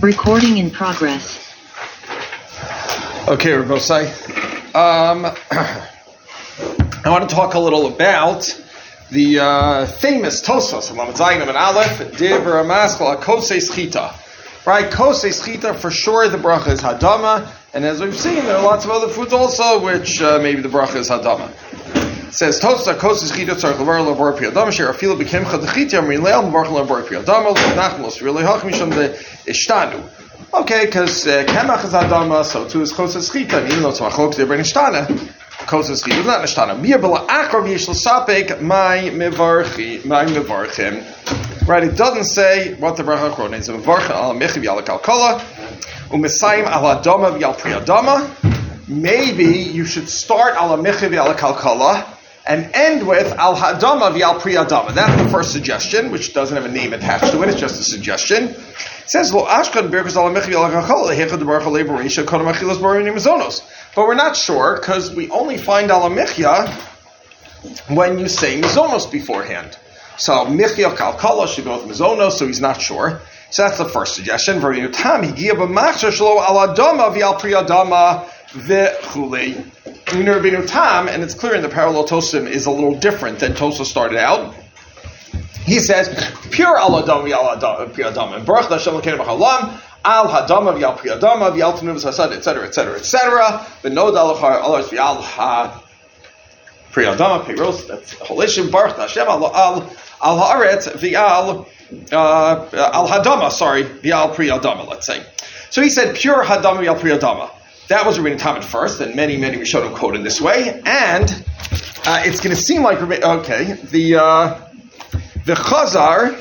Recording in progress. Okay, Rabosai. I want to talk a little about the famous Tosfos of Lamed Zayin and Aleph, Dibra Maskal Kosei Schita. Right, Kosei Schita, for sure the bracha is Hadama, and as we've seen, there are lots of other foods also, which maybe the bracha is Hadama. It says, Tosfos Kosei Schita tzarich levar levar pi Hadama, sher afilu b'kimcha d'chita, amrin leil levar levar pi Hadama, l'nachim los really hach misham de ishtanu. Okay, because Kemach is Hadama, so too is Kosei Schita, and even though it's Machlok, they're bringing Ishtana. Kosei Schita is not Ishtana. Mir b'la akrav yesh l'sapek my mevarchim. Right, it doesn't say what the bracha quote is. Mevarchim al mechiv yal kalkala, u'mesayim al hadama v'yal pri hadama. Maybe you should start al mechiv yal kalkala and end with al hadama v'yal pri hadama. That's the first suggestion, which doesn't have a name attached to it. It's just a suggestion. It says, "Lo ashkan berkos al mechiv yal kalkala hechad the bracha leberisha kodam achilas barim mizonos." But we're not sure because we only find al mechia when you say mizonos beforehand. So Michya Kalkala should go with Mizono, so he's not sure. So that's the first suggestion. Rabbeinu Tam higia b'machshir shelo al adama v'al pri adama v'chulei. Rabbeinu Tam, and it's clear in the parallel Tosim is a little different than Tosa started out. He says pure al adama v'al pri adama and Baruch Hashem l'keinu b'chalam al hadama v'al pri adama v'al tenuvas hasad etc. V'nod alachar alas v'al ha pri adama piros. That's holishim Baruch Hashem al haaretz v'al al hadama. Sorry, v'al pri adama. Let's say. So he said pure hadama v'al pri adama. That was Rabbeinu Tam at first, and many Rishonim quoted this way, and it's going to seem like okay. The Chazar,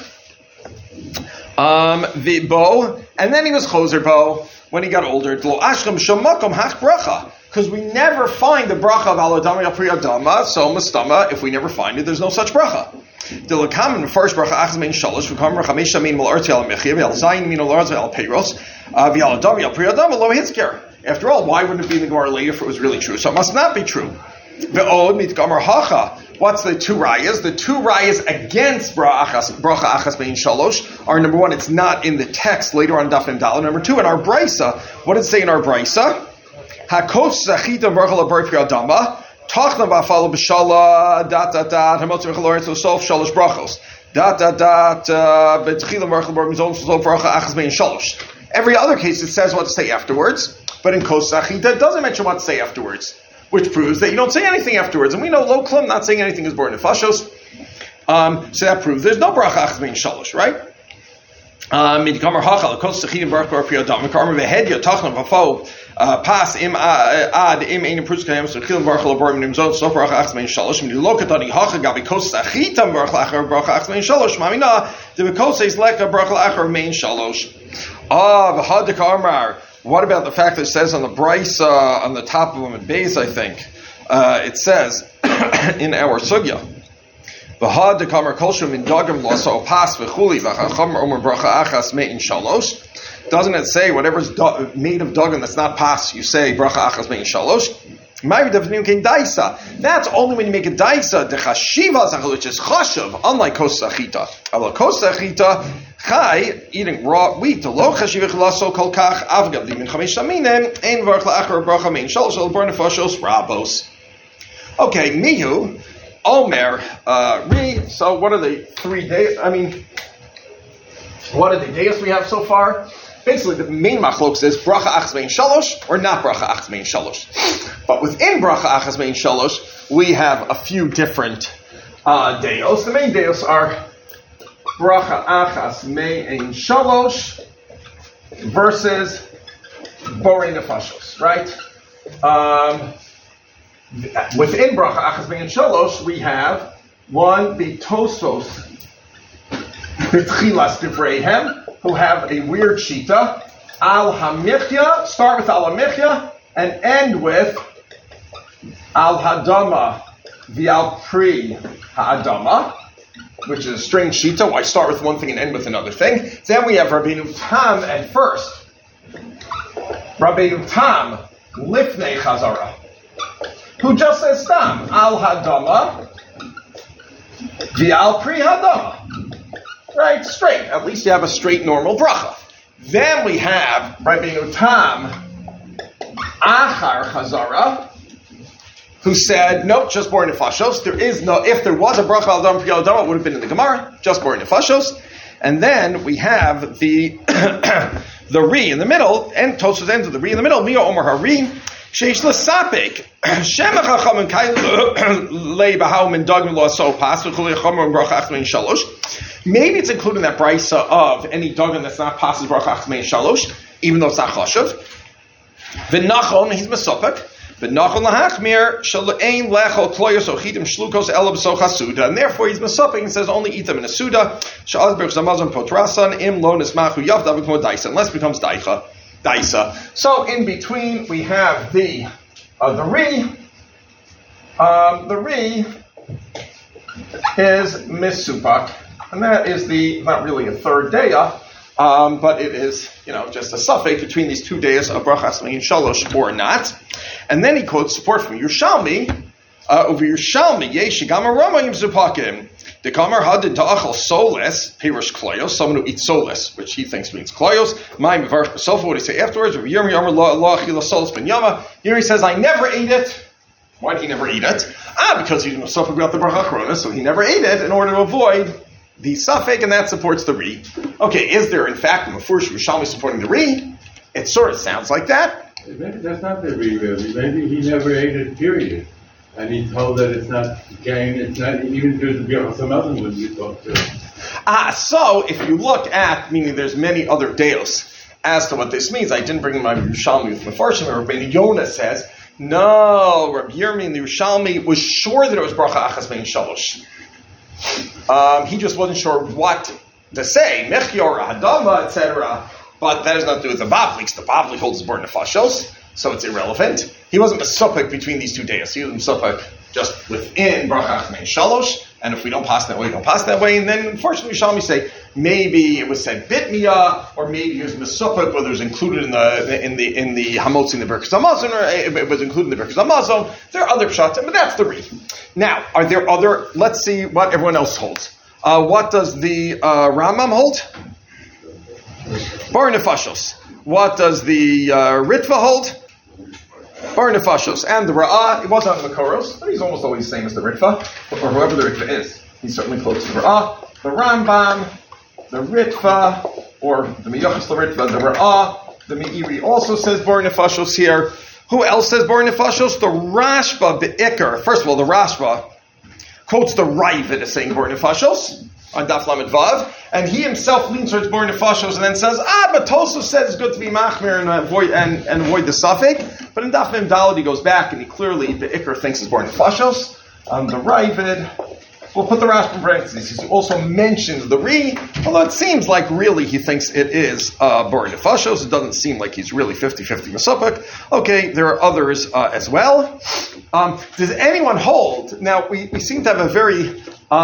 the Bo, and then he was Choser Bo when he got older. Because we never find the bracha of al adama al pri adama, so mastama, if we never find it, there's no such bracha. The lakam in the first bracha achas mein shalosh v'kam rachamesh min mal arti al mechiv al zayin min al arti al peiros v'al adama al pri adama lo hitzker. After all, why wouldn't it be in the Gemara later if it was really true? So it must not be true. Ve'od mitgamar hacha. What's the two rayas? The two rayas against bracha achas mein shalosh are, number one, it's not in the text later on Daf and Daled. Number two, in our brisa, what does it say in our brisa? Hakos zachita v'rchal abar pri adama tachna v'afal b'shala dat hamotzi v'chaloretz sof shalosh brachos betchila v'rchal abar mizon sof bracha achas mein shalosh. Every other case it says what to say afterwards, but in kos zachita it doesn't mention what to say afterwards, which proves that you don't say anything afterwards. And we know lo klum, not saying anything is born in fashos. So that proves there's no bracha achas mein shalosh, right? Midgamar hachal kos zachita v'rchal pri adama karma v'hedya tachna v'afal pas im ad im ein pruskayam so khilm barchal bar min zon so bracha achas mein shalosh min lokatani hacha gabi kos achita bracha achar bracha achas mein shalosh mamina the kos is like a bracha achar mein shalosh. V'hadik amar. What about the fact that it says on the Bryce on the top of Amud Beis, I think it says in our sugya v'hadik amar kolshum min dagam loso pas v'chuli v'chacham omer bracha achas mein shalosh. Doesn't it say whatever's made of dagam that's not pas, you say bracha achas mein shalosh? That's only when you make a daisa, the chashiva, which is chashav, unlike kos zachita. Ala kos zachita, chai, eating raw wheat, lo chashiva chalaso kol kach, avgav li min chamesh shaminem, ein varch la'achar bracha mein shalosh, el bar nefashos rabos. Okay, mihu, omer, so what are the 3 days? I mean, what are the days we have so far? Basically, the main machlok is bracha achas mein shalosh or not bracha achas mein shalosh. But within bracha achas mein shalosh, we have a few different deos. The main deos are bracha achas mein shalosh versus borei nefashos, right? Within bracha achas mein shalosh, we have one bitosos b'tchilas devreihem, who have a weird shita, al hamichya, start with al hamichya, and end with al hadama v'al pri ha'adama, which is a strange shita. Why start with one thing and end with another thing? Then we have Rabbeinu Tam at first. Rabbeinu Tam, lifnei chazara, who just says tam, al hadama v'al pri hadama. Right, straight. At least you have a straight, normal bracha. Then we have Rabbeinu Tam Achar Chazara, who said, nope, just Bor Nefashos. There is no, if there was a bracha al Adam Pri Adam, it would have been in the Gemara, just Bor Nefashos. And then we have the the Ri in the middle, and Tosfos ends with the Ri in the middle, Mia Omer HaRi, Sheish L'Sapek, Shem HaChacham and Kai Lei B'Hau Min Dagim Lo Aso Pas, V'Chulei Chomer and Bracha Achmein Shalosh. Maybe it's included in that brisa of any dagim that's not Pas, Bracha Achmein Shalosh, even though it's not Chashav. V'Nachon, he's Mesopek. V'Nachon L'Hachmir, Shalein Lechol Kloyos Ochidim Shlukos Ela B'Socha Suda. And therefore he's Mesopek and says only eat them in a Suda. Sha'az Berch Zamazon Potrasan, Im Lo Nismachu Yav Davik Mo Daisa, unless it becomes Daisa. So in between we have the Ri. The Ri is Misupak, and that is not really a third daya, but it is, just a suffix between these 2 days of Brachas Me'in Shalosh or not. And then he quotes support from Yerushalmi, over Yerushalmi, Yeshigam Aramayim Zupakim. The Kamar Hadid Ta'achal Soles, Pirush Kloyos, someone who eats Soles, which he thinks means Kloyos. Ma'im Varsh B'Sofa, what do you say afterwards? Yirmi Yamar La Achila Soles Ben Yama. Here he says, I never ate it. Why did he never eat it? Because he was suffering about the Bracha Achrona, so he never ate it in order to avoid the suffix, and that supports the Ri. Okay, is there in fact a Mefurish Yerushalmi supporting the Ri? It sort of sounds like that. Maybe that's not the Ri, really. Maybe he never ate it, period. And he's told that it's not game, it's not, even if there's a Birchas Hamazon wouldn't be talked to. So if you look at, meaning there's many other deos as to what this means, I didn't bring in my Yerushalmi with Mefarshim, Rabbeinu Yonah says, no, Rabbi Yirmi in the Yerushalmi was sure that it was Bracha Achas Me'in Shalosh. He just wasn't sure what to say, Mechior, Hadama, etc. But that has nothing to do with the Bavli, the Bavli holds the Bor Nefashos, so it's irrelevant. He wasn't Mesopek between these 2 days. He was Mesopek just within Bracha Achmein Shalosh, and if we don't pass that way, we don't pass that way. And then, unfortunately, Shalmi say maybe it was said Bitmiya, or maybe it was Mesopek, whether it was included in the Hamotzi in the Birchas Hamazon, or it was included in the Birchas Hamazon. There are other pshatim, but that's the reason. Now, are there other? Let's see what everyone else holds. What does the Rambam hold? Bar Nefashos. What does the Ritva hold? Bar Nefashos. And the Ra'ah, it wasn't on the Makoros, but he's almost always the same as the Ritva, or whoever the Ritva is. He's certainly close to the Ra'ah. The Rambam, the Ritva, or the Miyachas the Ritva, the Ra'ah, the Meiri also says Bar Nefashos here. Who else says Bar Nefashos? The Rashba, the Iker. First of all, the Rashba quotes the Ravid as saying Bar Nefashos on Daf Lamed Vav, and he himself leans towards Bar Nefashos and then says, but Tosfos says it's good to be machmir and avoid the suffix. But in Daf Mem Daled he goes back and he clearly, the Iker thinks it's Bar Nefashos. The Ravid, we'll put the Rashba in parentheses. He also mentions the Ri, although it seems like really he thinks it is Bar Nefashos. It doesn't seem like he's really 50-50 Mesopek. Okay, there are others as well. Does anyone hold? Now, we seem to have a very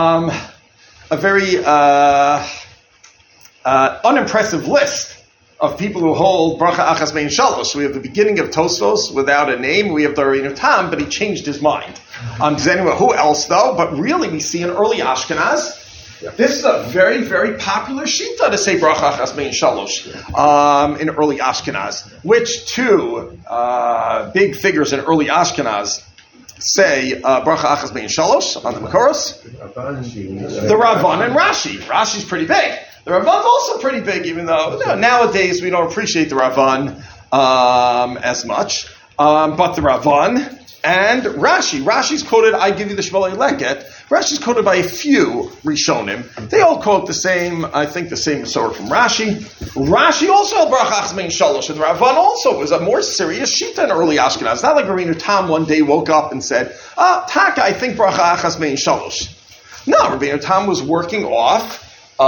unimpressive list of people who hold Bracha Achas Me'in Shalosh. We have the beginning of Tosfos without a name. We have the Rabbeinu Tam, but he changed his mind. Does anyone? Who else though? But really, we see in early Ashkenaz. This is a very, very popular shita to say Bracha Achas Me'in Shalosh in early Ashkenaz. Which two big figures in early Ashkenaz say Bracha Achas Me'in Shalosh on the Makoros? The Ravan and Rashi. Rashi's pretty big. The Ravan's also pretty big, even though nowadays we don't appreciate the Ravan as much. But the Ravan and Rashi. Rashi's quoted, I give you the Shmolei Leket. Rashi's quoted by a few Rishonim. They all quote the same, I think the same Masorah from Rashi. Rashi also held Bracha Achas Me'in Shalosh, and the Ravan also was a more serious shita in early Ashkenaz. It's not like Rabbeinu Tam one day woke up and said, Taka, I think Bracha Achas Me'in Shalosh. No, Rabbeinu Tam was working off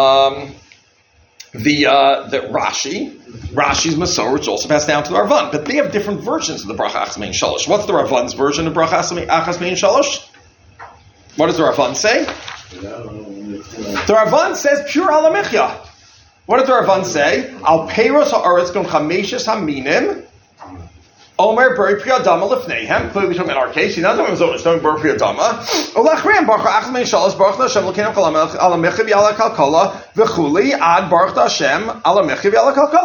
the Rashi's Masorah, which also passed down to the Ravan. But they have different versions of the Bracha Achas Me'in Shalosh. What's the Ravan's version of Bracha Achas Me'in Shalosh? What does the Ravan say? The Ravan says pure alamichya. What does the Ravan say? Al peiros ha'aretz gom chameshes haminim omer beri priyadama lefneihem. Clearly talking in our case, he doesn't know what he's talking beri priyadama. Olachrim baruch Achas Me'in Shalosh baruch Hashem l'keinem kol alamichya v'ala kalkala v'chuli ad baruch Hashem alamichya v'ala kalkala.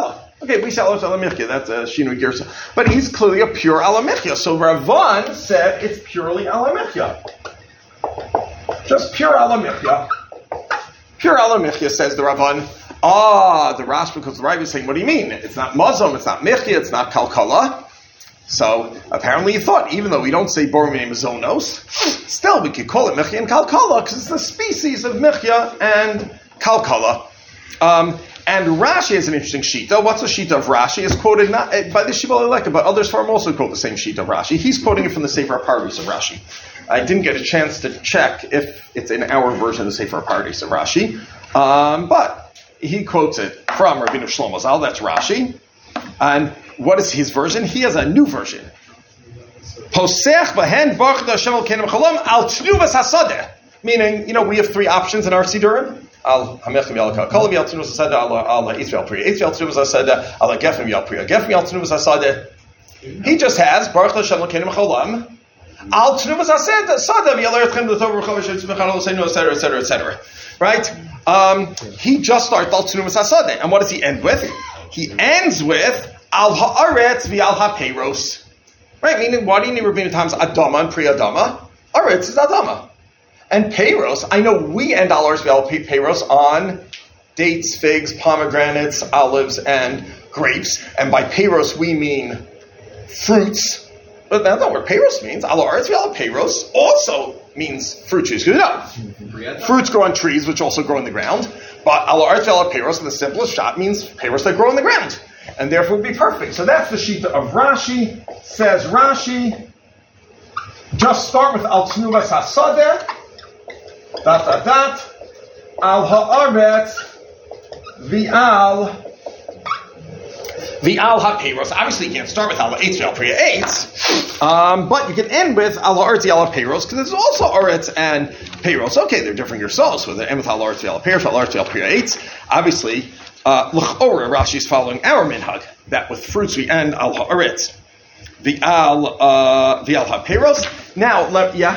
Okay, we say Alamichya, that's a Shinu Girsa. But he's clearly a pure Alamichya. So Ravan said it's purely Alamichya. Just pure Alamichya. Pure Alamichya, says the Ravan. The Rash, because the Rav is saying, what do you mean? It's not Mazom, it's not Michya, it's not Kalkala. So apparently he thought, even though we don't say Bormei Mazonos, still we could call it Michya and Kalkala because it's the species of Michya and Kalkala. And Rashi is an interesting shita. What's the shita of Rashi? Is quoted not by the Shiva Leleka, but others from also quote the same shita of Rashi. He's quoting it from the Sefer HaPardes of Rashi. I didn't get a chance to check if it's in our version of the Sefer HaPardes of Rashi, but he quotes it from Rabbeinu Shlomo Zal. That's Rashi. And what is his version? He has a new version. Posech b'hen baruch Hashem al kenim cholam al tnuvas hasadeh. Meaning, we have three options in our Sidurim. Al hamechim yal kalkalim yal tnuvas hasadeh al Israel priya Israel tnuvas hasadeh al gefim yal priya gefim yal tnuvas hasadeh. He just has baruch Hashem al kenim cholam al tnuvas hasadeh yal eretchem l'tov v'chovish etzmechan l'seinu etc etc etc. Right? He just starts al tnuvas hasadeh, and what does he end with? He ends with al haaretz v'al hapeiros. Right? Meaning, why do you need Rabbeinu times Adama and Pri Adama? Aretz is Adama. And Peiros, I know we end al haaretz v'al Peiros on dates, figs, pomegranates, olives, and grapes. And by Peiros we mean fruits. But that's not what Peiros means. Al haaretz v'al Peiros also means fruit trees. Because fruits grow on trees, which also grow in the ground. But al haaretz v'al Peiros, in the simplest shot, means Peiros that grow in the ground. And therefore would be perfect. So that's the shita of Rashi. Says Rashi, just start with al tnuvas hasadeh, al haaretz v'al hapeiros. Obviously, you can't start with al ha'etz v'al priya eitz, but you can end with al haaretz v'al hapeiros because there's also aretz and peiros. Okay, they're different yourselves. Whether they end with al haaretz v'al hapeiros, al haaretz v'al priya eitz. Obviously, l'chora Rashi is following our minhag that with fruits we end al haaretz v'al hapeiros. Now,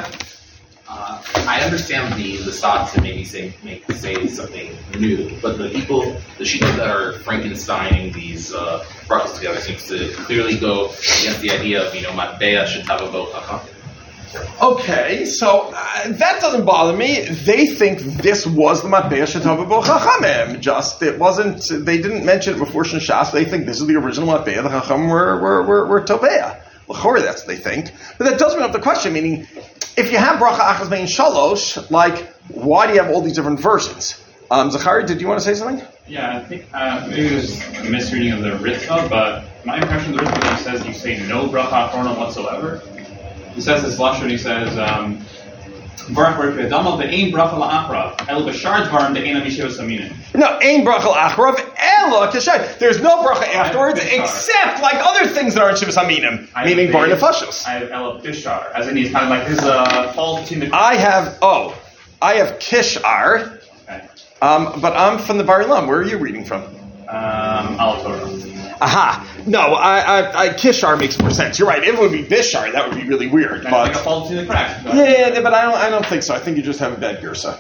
I understand the thought to maybe say something new, but the shita that are Frankensteining these brachos together seems to clearly go against the idea of matbeya shetava bo chacham. Okay, so that doesn't bother me. They think this was the matbeya shetava bo chachamim. Just it wasn't. They didn't mention it before Shas. They think this is the original matbeya. The chacham were tobeya. L'chora, that's what they think. But that does bring up the question, meaning, if you have bracha achas bein shalosh, why do you have all these different versions? Zachari, did you want to say something? Yeah, I think maybe it was a misreading of the Ritva, but my impression of the Ritva says you say no bracha achronon whatsoever. He says this lashon, he says, Baruch Baruch Adama ve'ein bracha la'achrav el b'shar dvarim de'ein amishivas aminin. No, ein bracha la'achrav ela k'shar. There's no bracha afterwards except like other things that are in shivas aminim, meaning bar nefashos. I have el b'shar, as in he's kind of like his falls between the. I have kishar, okay. But I'm from the Bar Ilam. Where are you reading from? Al Torah. Aha. No, I Kishar makes more sense. You're right. If it would be Bishar, that would be really weird. But like a fall between the cracks. Yeah, but I don't think so. I think you just have a bad Girsa.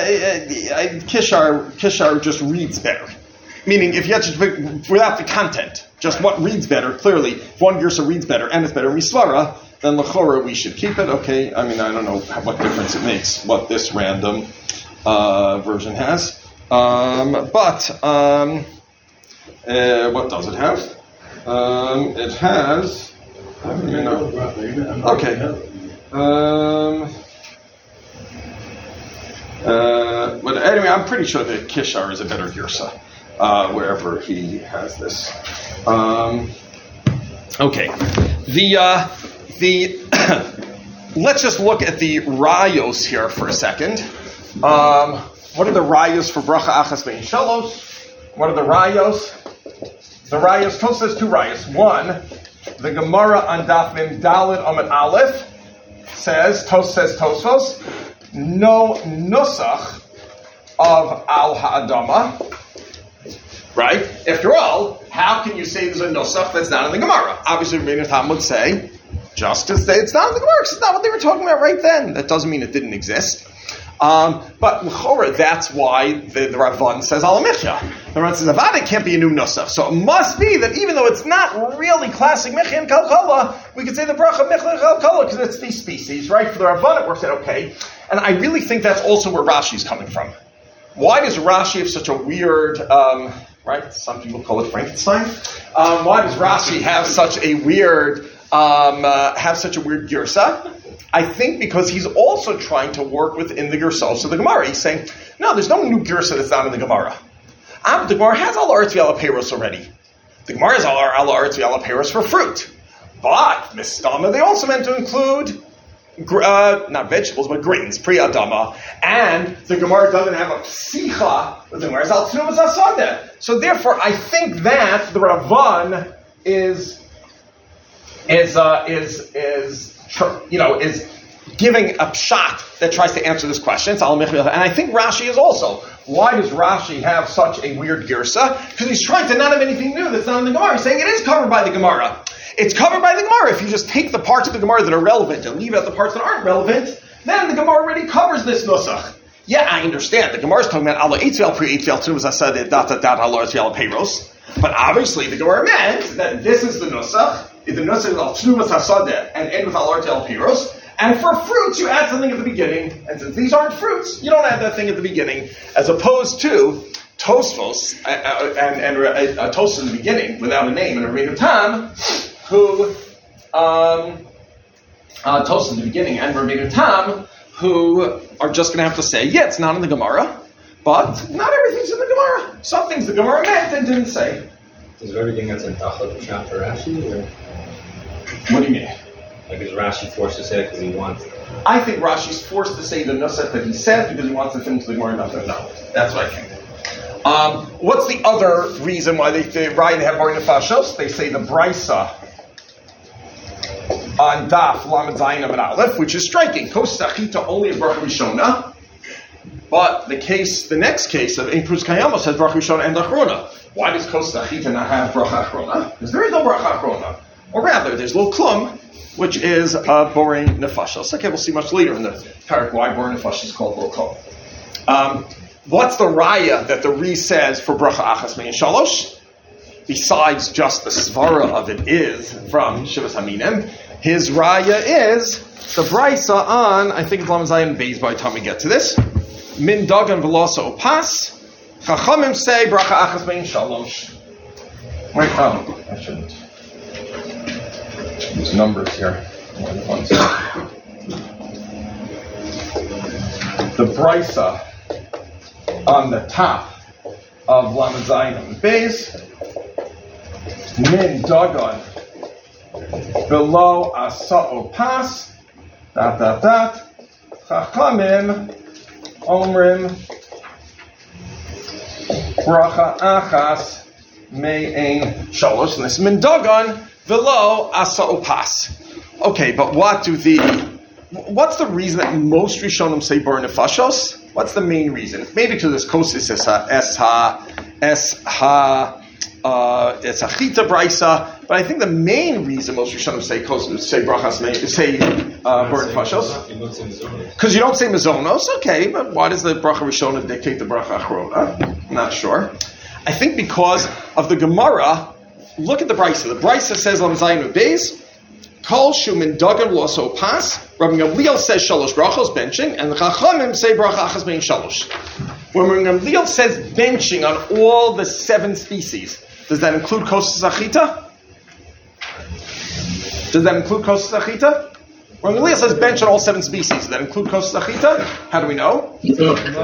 Kishar just reads better. Meaning, if you had to, without the content, just what reads better, clearly, if one Girsa reads better and it's better in Misvara, then L'chora we should keep it. Okay, I mean, I don't know what difference it makes, what this random version has. But what does it have? It has. Okay. But anyway, I'm pretty sure that Kishar is a better Girsa, wherever he has this. Okay. The let's just look at the rayos here for a second. What are the rayos for bracha achas bein shalosh? What are the rayos? The rayos, Tos says two rayos. One, the Gemara on Daf Mem Daled Amud Aleph says, Tosfos, no nusach of al ha'adama. Right? After all, how can you say there's a nusach that's not in the Gemara? Obviously, Rabbeinu Tam would say, just to say it's not in the Gemara, because it's not what they were talking about right then. That doesn't mean it didn't exist. But l'chora, that's why the Ravan says al michya. The Ran says, Avad, it can't be a new nusach. So it must be that even though it's not really classic Michi and Kalkala, we could say the bracha Michi and Kalkala because it's these species, right? For the Rabban, it works out okay. And I really think that's also where Rashi's coming from. Why does Rashi have such a weird, right? Some people call it Frankenstein. Why does Rashi have such a weird girsa? I think because he's also trying to work within the girsos of the Gemara. He's saying, no, there's no new girsa that's not in the Gemara. The Gemara has al aretz v'al peiros already. The Gemara has al aretz v'al peiros for fruit. But, mistama, they also meant to include not vegetables, but grains, pri adama. And the Gemara doesn't have a psicha, but the Gemara has al tnumas asadeh. So therefore, I think that the Ravan is giving a pshat that tries to answer this question. And I think Rashi is also. Why does Rashi have such a weird girsa? Because he's trying to not have anything new that's not in the Gemara. He's saying it is covered by the Gemara. It's covered by the Gemara. If you just take the parts of the Gemara that are relevant and leave out the parts that aren't relevant, then the Gemara already covers this nusach. Yeah, I understand. The Gemara is talking about ala eitzel pri eitzel tnu, as I said, ala eitzel peiros. But obviously the Gemara meant that this is the nusach. The nusach is al tnu v'sasadeh and end with ala eitzel peiros. And for fruits, you add something at the beginning. And since these aren't fruits, you don't add that thing at the beginning. As opposed to Tosfos, and Tosfos in the beginning, without a name, and a Rabbeinu Tam, who, Tosfos in the beginning, and Rabbeinu Tam, who are just going to have to say, yeah, it's not in the Gemara, but not everything's in the Gemara. Some things the Gemara meant and didn't say. Is there everything that's in Tachot Pshat for Rashi? Or? What do you mean? Like, is Rashi forced to say it because he wants? I think Rashi's forced to say the nusach that he said because he wants to fit into the Gemara. No, that's what I think. What's the other reason why they have Bar Nefashos? They say the Brisa on Daf Lamed Zayin and Aleph, which is striking. Kos Tachita only a Bracha Rishona, but the next case of Ein Prus Kayamos has Bracha Rishona and Achrona. Why does Kos Tachita not have Bracha Achrona? Because there is no Bracha Achrona, or rather, there's Lo Klum, which is Boring Nefashos. Okay, we'll see much later in the parak why Boring Nefashos is called Lo Klum. What's the raya that the Ri says for Bracha Achas Mein Shalosh? Besides just the svara of it is from Shivas Haminim, his raya is the brisa on, I think it's Lamed Zayin Beis by the time we get to this. Min dagan velasa opas. Chachamim say Bracha Achas Mein Shalosh. Wait, I shouldn't. There's numbers here. The brisa on the top of Lamed Zayin Beis, Min Dagan below Asa'o Pas, Chachamim Omrim Bracha Achas Me'ein Shalosh, and this Min Dagan below Asa'o Pas. Okay, but what's the reason that most Rishonim say Bar Nefashos? What's the main reason? Maybe because it's kosis it's a chita brisa, but I think the main reason most Rishonim say brachas say Bar Nefashos, because you don't say mezonos. Okay, but why does the bracha Rishona dictate the bracha Achrona? I'm not sure. I think because of the Gemara. Look at the brisa. The brisa says Lamed Zayin Beis. Kol shumin dagan loso pas. Rabbi Gamliel says shalosh brachos benching, and the Chachamim say bracha achas bein shalosh. When Rabbi Gamliel says benching on all the 7 species, does that include kosas achita? Does that include kosas achita? Rabbi Gamliel says bench on all 7 species. Does that include kosas achita? How do we know? It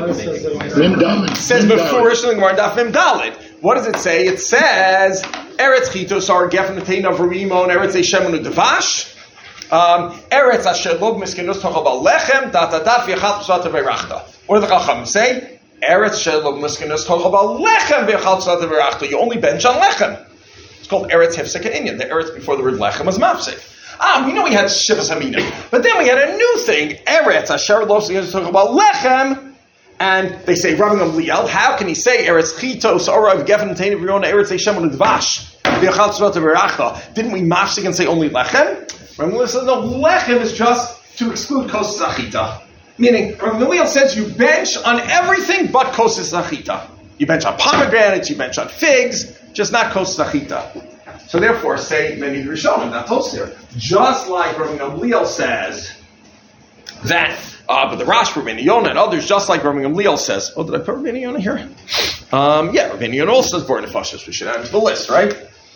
says befurish in the Gemara Daf Mem Daled. What does it say? It says Eretz Chitos are Gefen Tein of Rimon, Eretz Shemon Devash, Eretz Asher Log Miskinus Tochal Lechem, V'Yachal Tzvat V'Rachta. What do the Chachamim say? Eretz Asher Log Miskinus Tochal Lechem, V'Yachal Tzvat V'Rachta. You only bench on Lechem. It's called Eretz Hifsek Inyan. The Eretz before the word Lechem was Mafsek. We know we had Shivas Haminim, but then we had a new thing. Eretz Asher Log Miskinus Tochal Lechem. And they say, Rabbi Gamliel, how can he say Eretz Chitos Orav Gefen Tein of Riona Eretz Shemon Udvash V'Yachal Tzvat V'Rachta? Didn't we mafsik and say only Lechem? Rabbi Gamliel says no, Lechem is just to exclude Kosas Achita. Meaning, Rabbi Gamliel says you bench on everything but Kosas Achita. You bench on pomegranates, you bench on figs, just not kos zachita. So therefore, say many Rishonim, not Tosir. Just like Rabbi Gamliel says that, but the Rash, Rabbi Yonah, and others, just like Rabbi Gamliel says. Oh, did I put Rabbi Yonah here? Yeah, Rabbi Yonah also says Bor Nefashos. We should add to the list, right?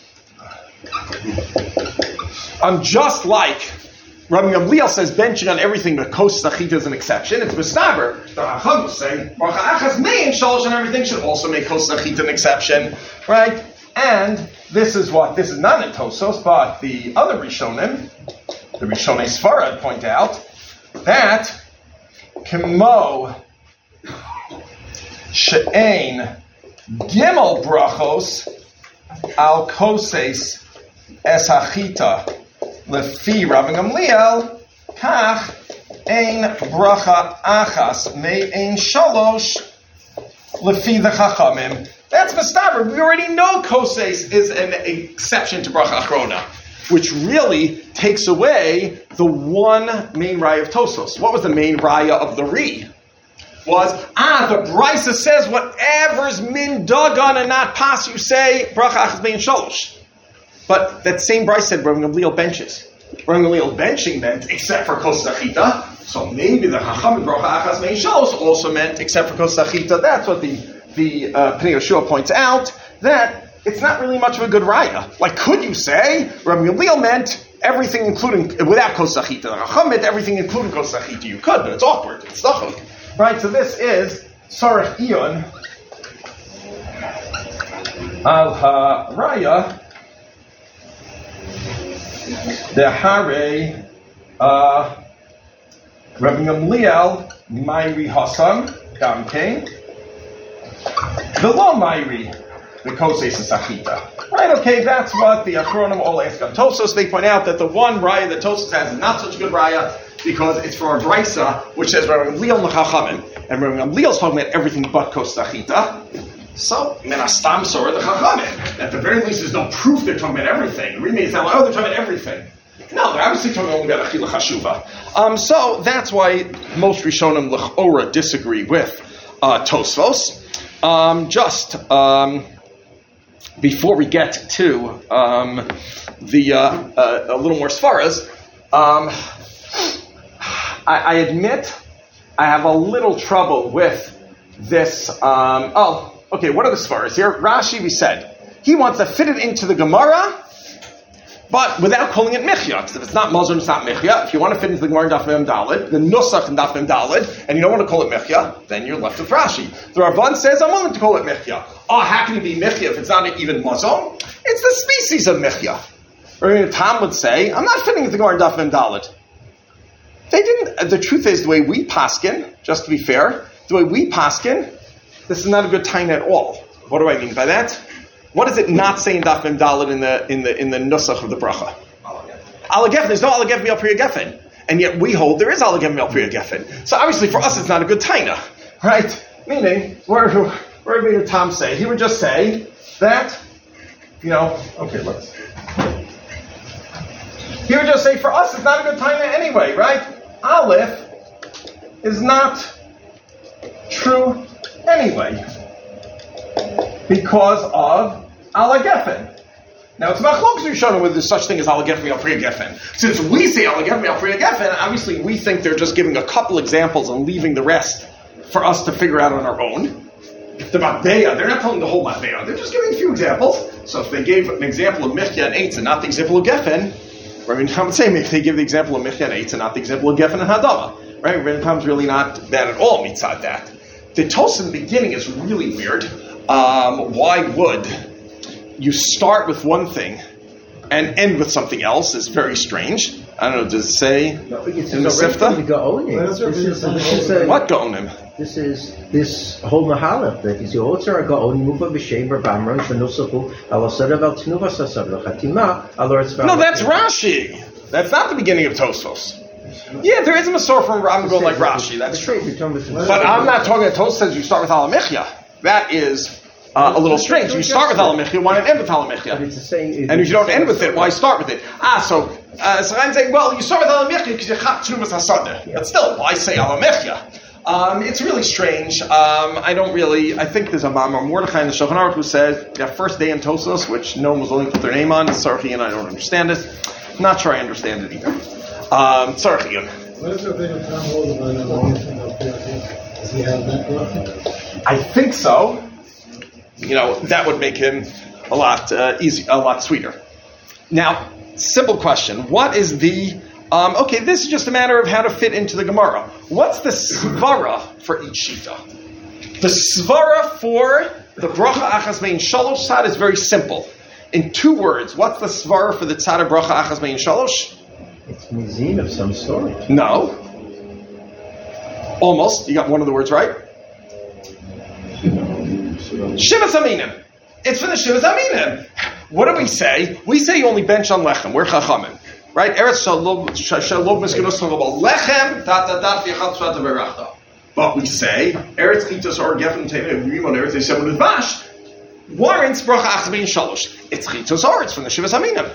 Just like Rabbi Gamliel says benching on everything, but kos zachita is an exception. It's Mistaber. The Chacham will say Baruch Achas Mein Shalosh and everything should also make kos zachita an exception, right? And this is not in Tosos, but the other Rishonim, the Rishonei Sfarad, point out that Kemo She'ein Gimel Brachos Al Koses Es Hachita Lefi Rabbi Gamliel Kach Ein Bracha Achas Me'ein Shalosh Lefi the Chachamim. That's Mistaber. We already know Koses is an exception to Bracha Achrona, which really takes away the one main raya of Tosos. What was the main raya of the Ri? Was, the Brisa says whatever's min dagan and not pas, you say Bracha Achas Mein Shalosh. But that same Brisa said Rabbi Gamliel benches. Rabbi Gamliel benching meant except for kos zachita. So maybe the Chacham Bracha Achas Mein Shalosh also meant except for kos zachita. That's what the Pnei Yehoshua points out, that it's not really much of a good raya. Like, could you say Rabbi Gamliel meant everything including, without kos zachita? The Chacham meant everything including kos zachita. You could, but it's awkward. It's tachuk. Right, so this is Sarach Iyun al ha-raya the hare Rabbi Gamliel Mayri Hasan Gamkein the lo Mayri the Koses Sachita. Right, okay, that's what the Achronim all ask on Tosos. They point out that the one raya that Tosos has is not such a good raya because it's for a brisa which says Rabbi Gamliel L'Chachamim, and Rabbi Gamliel is talking about everything but Kos Zachita. So, Menastam Sora the Chachamim. At the very least, there's no proof they're talking about everything. Read me sound like, they're talking about everything. No, they're obviously talking only about Achila Chashuva. So that's why most Rishonim L'Chora disagree with Tosfos. Before we get to a little more Sfaras, I admit I have a little trouble with this. Okay, what are the Sfaras here? Rashi, we said, he wants to fit it into the Gemara, but without calling it Michya. Because if it's not Mazur, it's not Michya. If you want to fit into the Gemara in Daf Mem Daled, the Nusach in Daf Mem Daled, and you don't want to call it Michya, then you're left with Rashi. The Ramban says, I'm willing to call it Michya. How can it be Michya if it's not even Mazur? It's the species of Michya. Or Tom would say, I'm not fitting into the Gemara in Daf Mem Daled. They didn't. The truth is, the way we paskin, just to be fair, the way we paskin, this is not a good time at all. What do I mean by that? What does it not say in Daf Mem Daled in the nusach of the bracha? Alagefen. There's no Alagefen Al Priya Gefen, and yet we hold there is Alagefen Al Priya Gefen. So obviously for us it's not a good taina, right? Meaning, where did Tom say? He would just say that, okay, let's. He would just say for us it's not a good taina anyway, right? Aleph is not true anyway because of Alagefen. Now it's Machlokes Rishonim whether there's such thing as Alagefen Al Priya Gefen. Since we say Alagefen Al Priya Gefen, obviously we think they're just giving a couple examples and leaving the rest for us to figure out on our own. The Matbeya, they're not telling the whole Matbeya, they're just giving a few examples. So if they gave an example of Michya and Eitz and not the example of Gefen, Rabbi Tam would say if they give the example of Michya and Eitz and not the example of Gefen and Hadama. Right? Rabbi Tam's really not bad at all mitzad that. The Tos in the beginning is really weird. Why would you start with one thing and end with something else? Is very strange. I don't know, does it say in the Sifta? What Gaonim? This is this whole Mahalach that is Yotzar Gaon Muva B'Shem B'Bamron Shenosachu Alasadav Al Tnuva Sasav Chatima Alor. No, that's Rashi. That's not the beginning of Tosfos. Yeah, there is a Masor from Ram going like Rashi. That's true. But I'm not talking about Tosfos says you start with Alamichya. That is a little strange. You start with Alamichya, why not end with Alamichya? And if you don't end with it, why start with it? So I'm saying, well, you start with Alamichya because you have Tnuva Sasav. But still, why say Alamichya? It's really strange. I think there's a Mamar Mordechai in the Shulchan Aruch who says that first day in Tosos, which no one was willing to put their name on, Tzarchi, and I don't understand it. Not sure I understand it either. Tzarchi. What is the big Tom Holden about does he have that bracha? I think so. That would make him a lot a lot sweeter. Now, simple question. What is the this is just a matter of how to fit into the Gemara. What's the svara for each shita? The svara for the bracha achas mein shalosh tzad is very simple. In 2 words, what's the svara for the tzad of bracha achas mein shalosh? It's mizin of some sort. No. Almost. You got one of the words right. Shivas Aminim. It's for the Shivas Aminim. What do we say? We say you only bench on lechem. We're chachamim. Right? Eretz shalom miskenos lechem v'yachal tzvata berachta. But we say Eretz chitos or gefen tevim rimon Eretz yisem udvash warrants bracha achas bein shalosh. It's chitos or it's from the Shivas Aminim.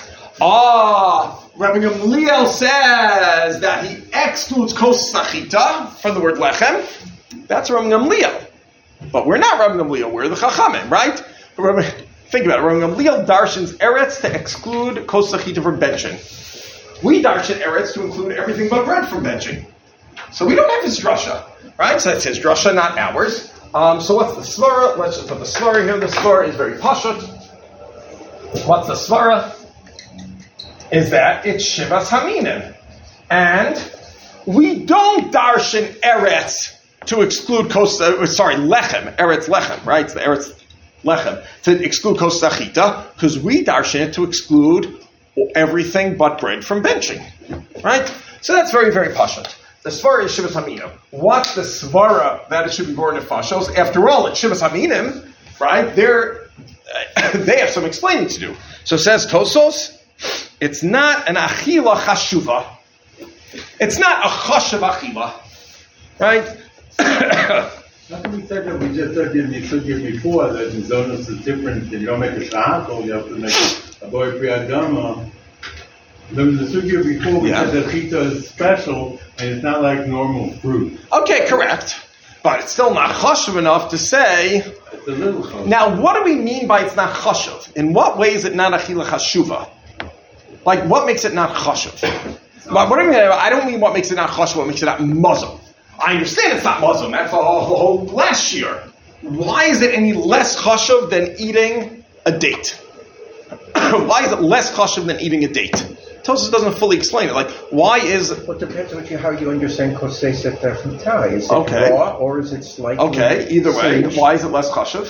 Rabbi Gamliel says that he excludes kos sachita from the word lechem. That's Rabbi Gamliel. But we're not Rabbi Gamliel, we're the Chachamim, right? Think about it. Rabbi Gamliel darshans Eretz to exclude kos sachita from benching. We darshan Eretz to include everything but bread from benching. So we don't have his drasha, right? So it's his drasha, not ours. So what's the svara? Let's just put the svara here. The svara is very pashut. What's the svara? Is that it's Shivas Haminim. And we don't darshan Eretz to exclude lechem, Eretz lechem, right? It's the Eretz lechem, to exclude kos sachita, because we darshan it to exclude everything but bread from benching, right? So that's very, very pashut. The svara is Shivas Haminim. What's the svara that it should be born in fashos? After all, it's Shivas Haminim, right? They have some explaining to do. So says Tosos, it's not an achila chashuva. It's not a chashuv achila, right? How can we say that we just said in the before that the zonos is different? You don't make a shahako, you have to make a boy priyadama. Remember the sugya before we said that chita is special and it's not like normal fruit. Okay, correct. But it's still not chashuv enough to say. It's a little chashuv. Now, what do we mean by it's not chashuv? In what way is it not achila chashuva? Like, what makes it not chashuv? What do you mean? I don't mean what makes it not chashuv, what makes it not muslim. I understand it's not muslim. That's the whole last year. Why is it any less chashuv than eating a date? Why is it less chashuv than eating a date? Tosfos doesn't fully explain it. Like, why is it? Well, it depends on how you understand kosei sefer chita. Is it raw or is it slightly? Okay, either way, why is it less chashuv?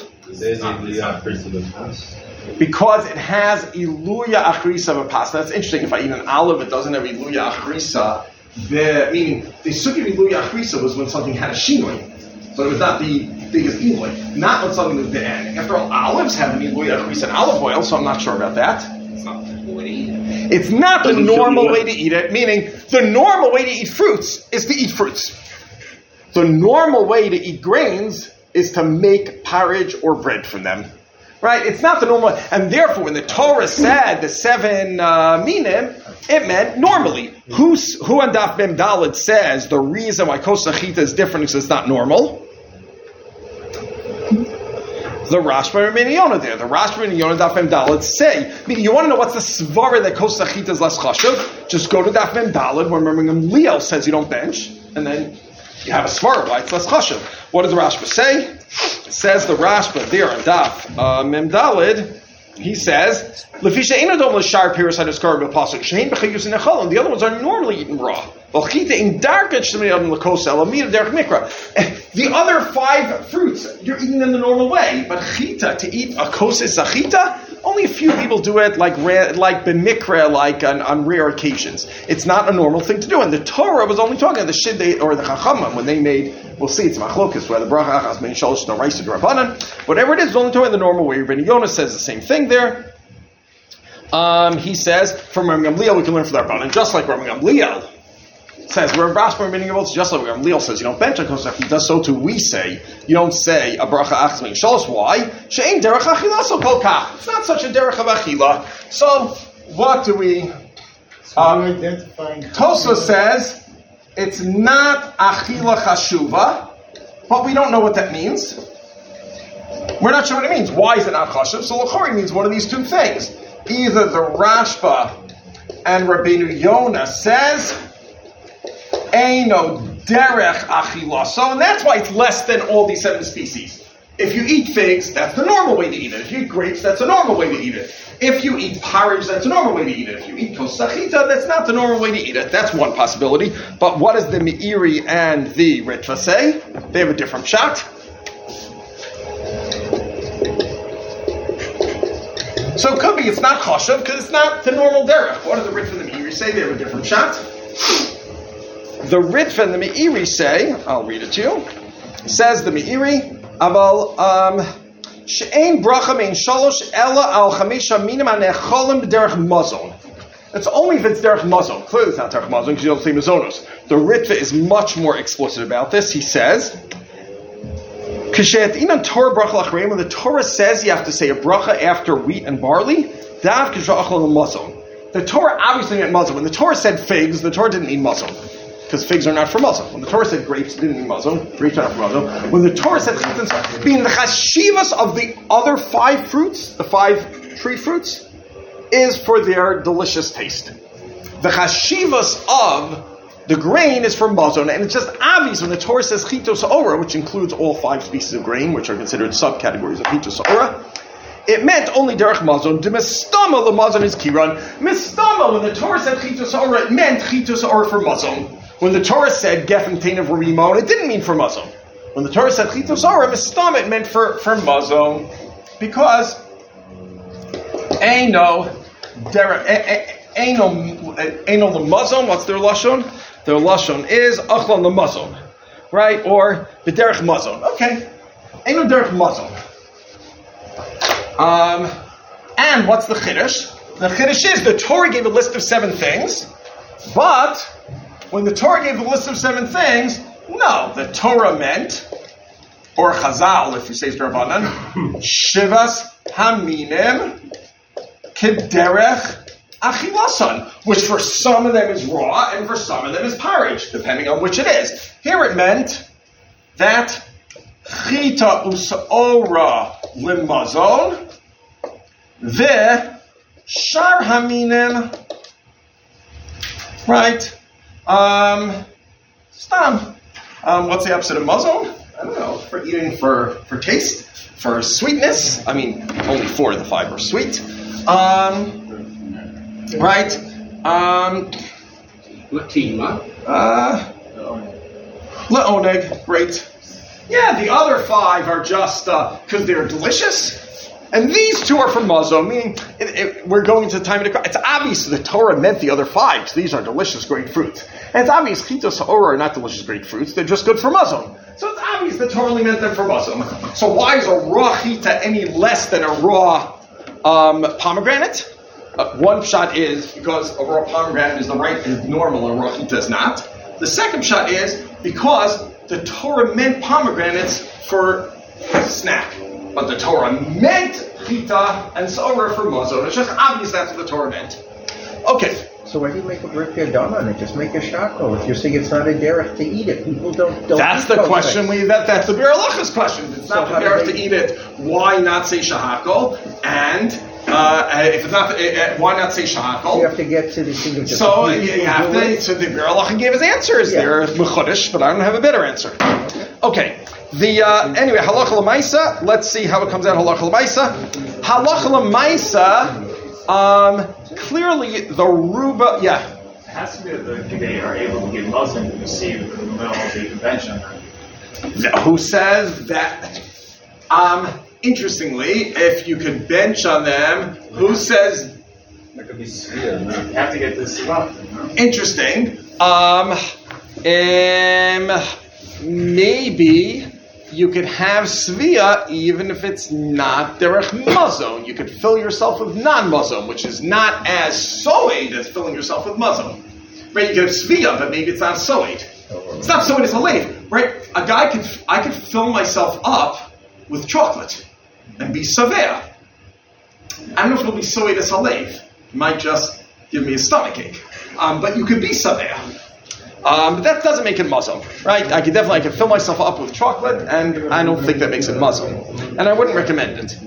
Because it has iluya achrisa of pasta. That's interesting. If I eat an olive, it doesn't have iluya achrisa. Meaning, the sukkah iluya achrisa was when something had a shinoi. So it was not the biggest iluya. Not when something was bad. After all, olives have an iluya achrisa and olive oil, so I'm not sure about that. It's not the normal way to eat it, meaning the normal way to eat fruits is to eat fruits. The normal way to eat grains is to make porridge or bread from them. Right? It's not the normal, and therefore when the Torah said the 7 minim, it meant normally. Who on Daf Mem Daled says the reason why kos sachita is different is it's not normal? The Rashba and Yonah there. The Rashba and Yonah Daf Mem Daled say, you want to know what's the svara that kos sachita is less chashuv? Just go to Daf Mem Daled where Liel says you don't bench, and then you have a svara why it's less chashuv. What does the Rashba say? It says the Rashba there on Daf Mem Daled. He says, the other ones are normally eaten raw. The other 5 fruits, you're eating them the normal way. But chita, to eat a koses achita, only a few people do it like b'mikra, like on rare occasions. It's not a normal thing to do. And the Torah was only talking about the Shiddei or the Chachamim when they made, we'll see, it's machlokas, where the bracha achas mein shalosh no raisa d'Rabbanan. Whatever it is, it's only talking the normal way. Rabbi Yonah says the same thing there. He says, from Rabbi Gamliel we can learn from the Rabbanan, just like Rabbi Gamliel says, we're Rashba meaning of just like Rabbi Gamliel says, you don't bench a kos sachita, so too we say, you don't say a bracha achas mein shalosh. Why? She'ein derech achila so kol kach. It's not such a derech of achila. So, what do we... Tosfos says, it's not achila chashuva, but we don't know what that means. We're not sure what it means. Why is it not chashuv? So l'chori means one of these two things. Either the Rashba and Rabbeinu Yonah says, Eino derech achilaso, and that's why it's less than all these 7 species. If you eat figs, that's the normal way to eat it. If you eat grapes, that's a normal way to eat it. If you eat porridge, that's a normal way to eat it. If you eat kosachita, that's not the normal way to eat it. That's one possibility. But what does the Meiri and the Ritva say? They have a different shot. So it could be it's not chashav because it's not the normal derech. What do the Ritva and the Meiri say? They have a different shot. The Ritva and the Meiri say, I'll read it to you. Says the Meiri, Aval she'ein bracha mein shalosh ela al chamisha minim anecholim b'derech mazon. It's only if it's derech mazon. Clearly it's not derech mazon because you don't say mazonos. The Ritva is much more explicit about this. He says, when the Torah says you have to say a bracha after wheat and barley, the Torah obviously meant mazon. When the Torah said figs, the Torah didn't mean mazon. Because figs are not for mazon. When the Torah said grapes, it didn't mean mazon. Grapes are not for mazon. When the Torah said chitin, being the chashivas of the other 5 fruits, the 5 tree fruits, is for their delicious taste. The chashivas of the grain is for mazon, and it's just obvious when the Torah says chitos ora, which includes all 5 species of grain, which are considered subcategories of chitos ora. It meant only derech mazon. De mistama the mazon is kiran. Mistama, when the Torah said chitos ora, it meant chitos ora for mazon. When the Torah said gefen tein of rimon, it didn't mean for mazon. When the Torah said chitos ora, mistama, it meant for mazon, because eino the mazon. What's their lashon? Their lashon is achlan the mazon, right? Or the derech mazon. Okay, eino derech mazon. And what's the chiddush? The chiddush is the Torah gave a list of 7 things, but when the Torah gave a list of 7 things, no, the Torah meant, or Chazal, if you say Rabbanan, Shivas Haminim Kederech Achilasan, which for some of them is raw and for some of them is porridge, depending on which it is. Here it meant that Chita Us'ora Limazon Ve Shar Haminim, right? Stam. What's the opposite of mazon? I don't know. For eating for taste, for sweetness. I mean, only 4 of the 5 are sweet. Right? Latima. Le'oneg. Great. Yeah, the other 5 are just because they're delicious. And these 2 are for mazon, meaning we're going into the time of the crop. It's obvious the Torah meant the other 5, because these are delicious great fruits. And it's obvious chitos ora are not delicious great fruits, they're just good for mazon. So it's obvious the Torah only meant them for mazon. So why is a raw chita any less than a raw pomegranate? One shot is because a raw pomegranate is the right is normal and raw chita is not. The second shot is because the Torah meant pomegranates for snack. But the Torah meant chita and sora for mazon. It's just obvious that's what the Torah meant. Okay. So why do you make a brit yadam on it? Just make a shako. If you're saying it's not a derech to eat it, people don't. That's the question. That's the Bir Halacha's question. If it's not the derech to eat it, why not say shahakol? And if it's not, why not say shahakol? So you have to get to the thing of just. So you have to. So the Bir Halacha gave his answers. Yeah. They're mechudesh, but I don't have a better answer. Okay. Anyway, halacha l'maisa. Let's see how it comes out. Halacha l'maisa. Halacha l'maisa. Clearly, the ruba. Yeah. It has to be that they are able to give Muslim to receive the middle of the convention. Who says that? Interestingly, if you could bench on them, who says? That could be severe. You have to get this up. Interesting. Maybe you could have svia even if it's not derech mazon. You could fill yourself with non-mazon, which is not as soed as filling yourself with mazon. Right? You could have svia, but maybe it's not soed. It's not soed, it's a lave. Right? I could fill myself up with chocolate and be savea. I don't know if it'll be soed as a lave. It might just give me a stomachache. But you could be savea. But that doesn't make it Muslim, right? I can fill myself up with chocolate, and I don't think that makes it Muslim. And I wouldn't recommend it.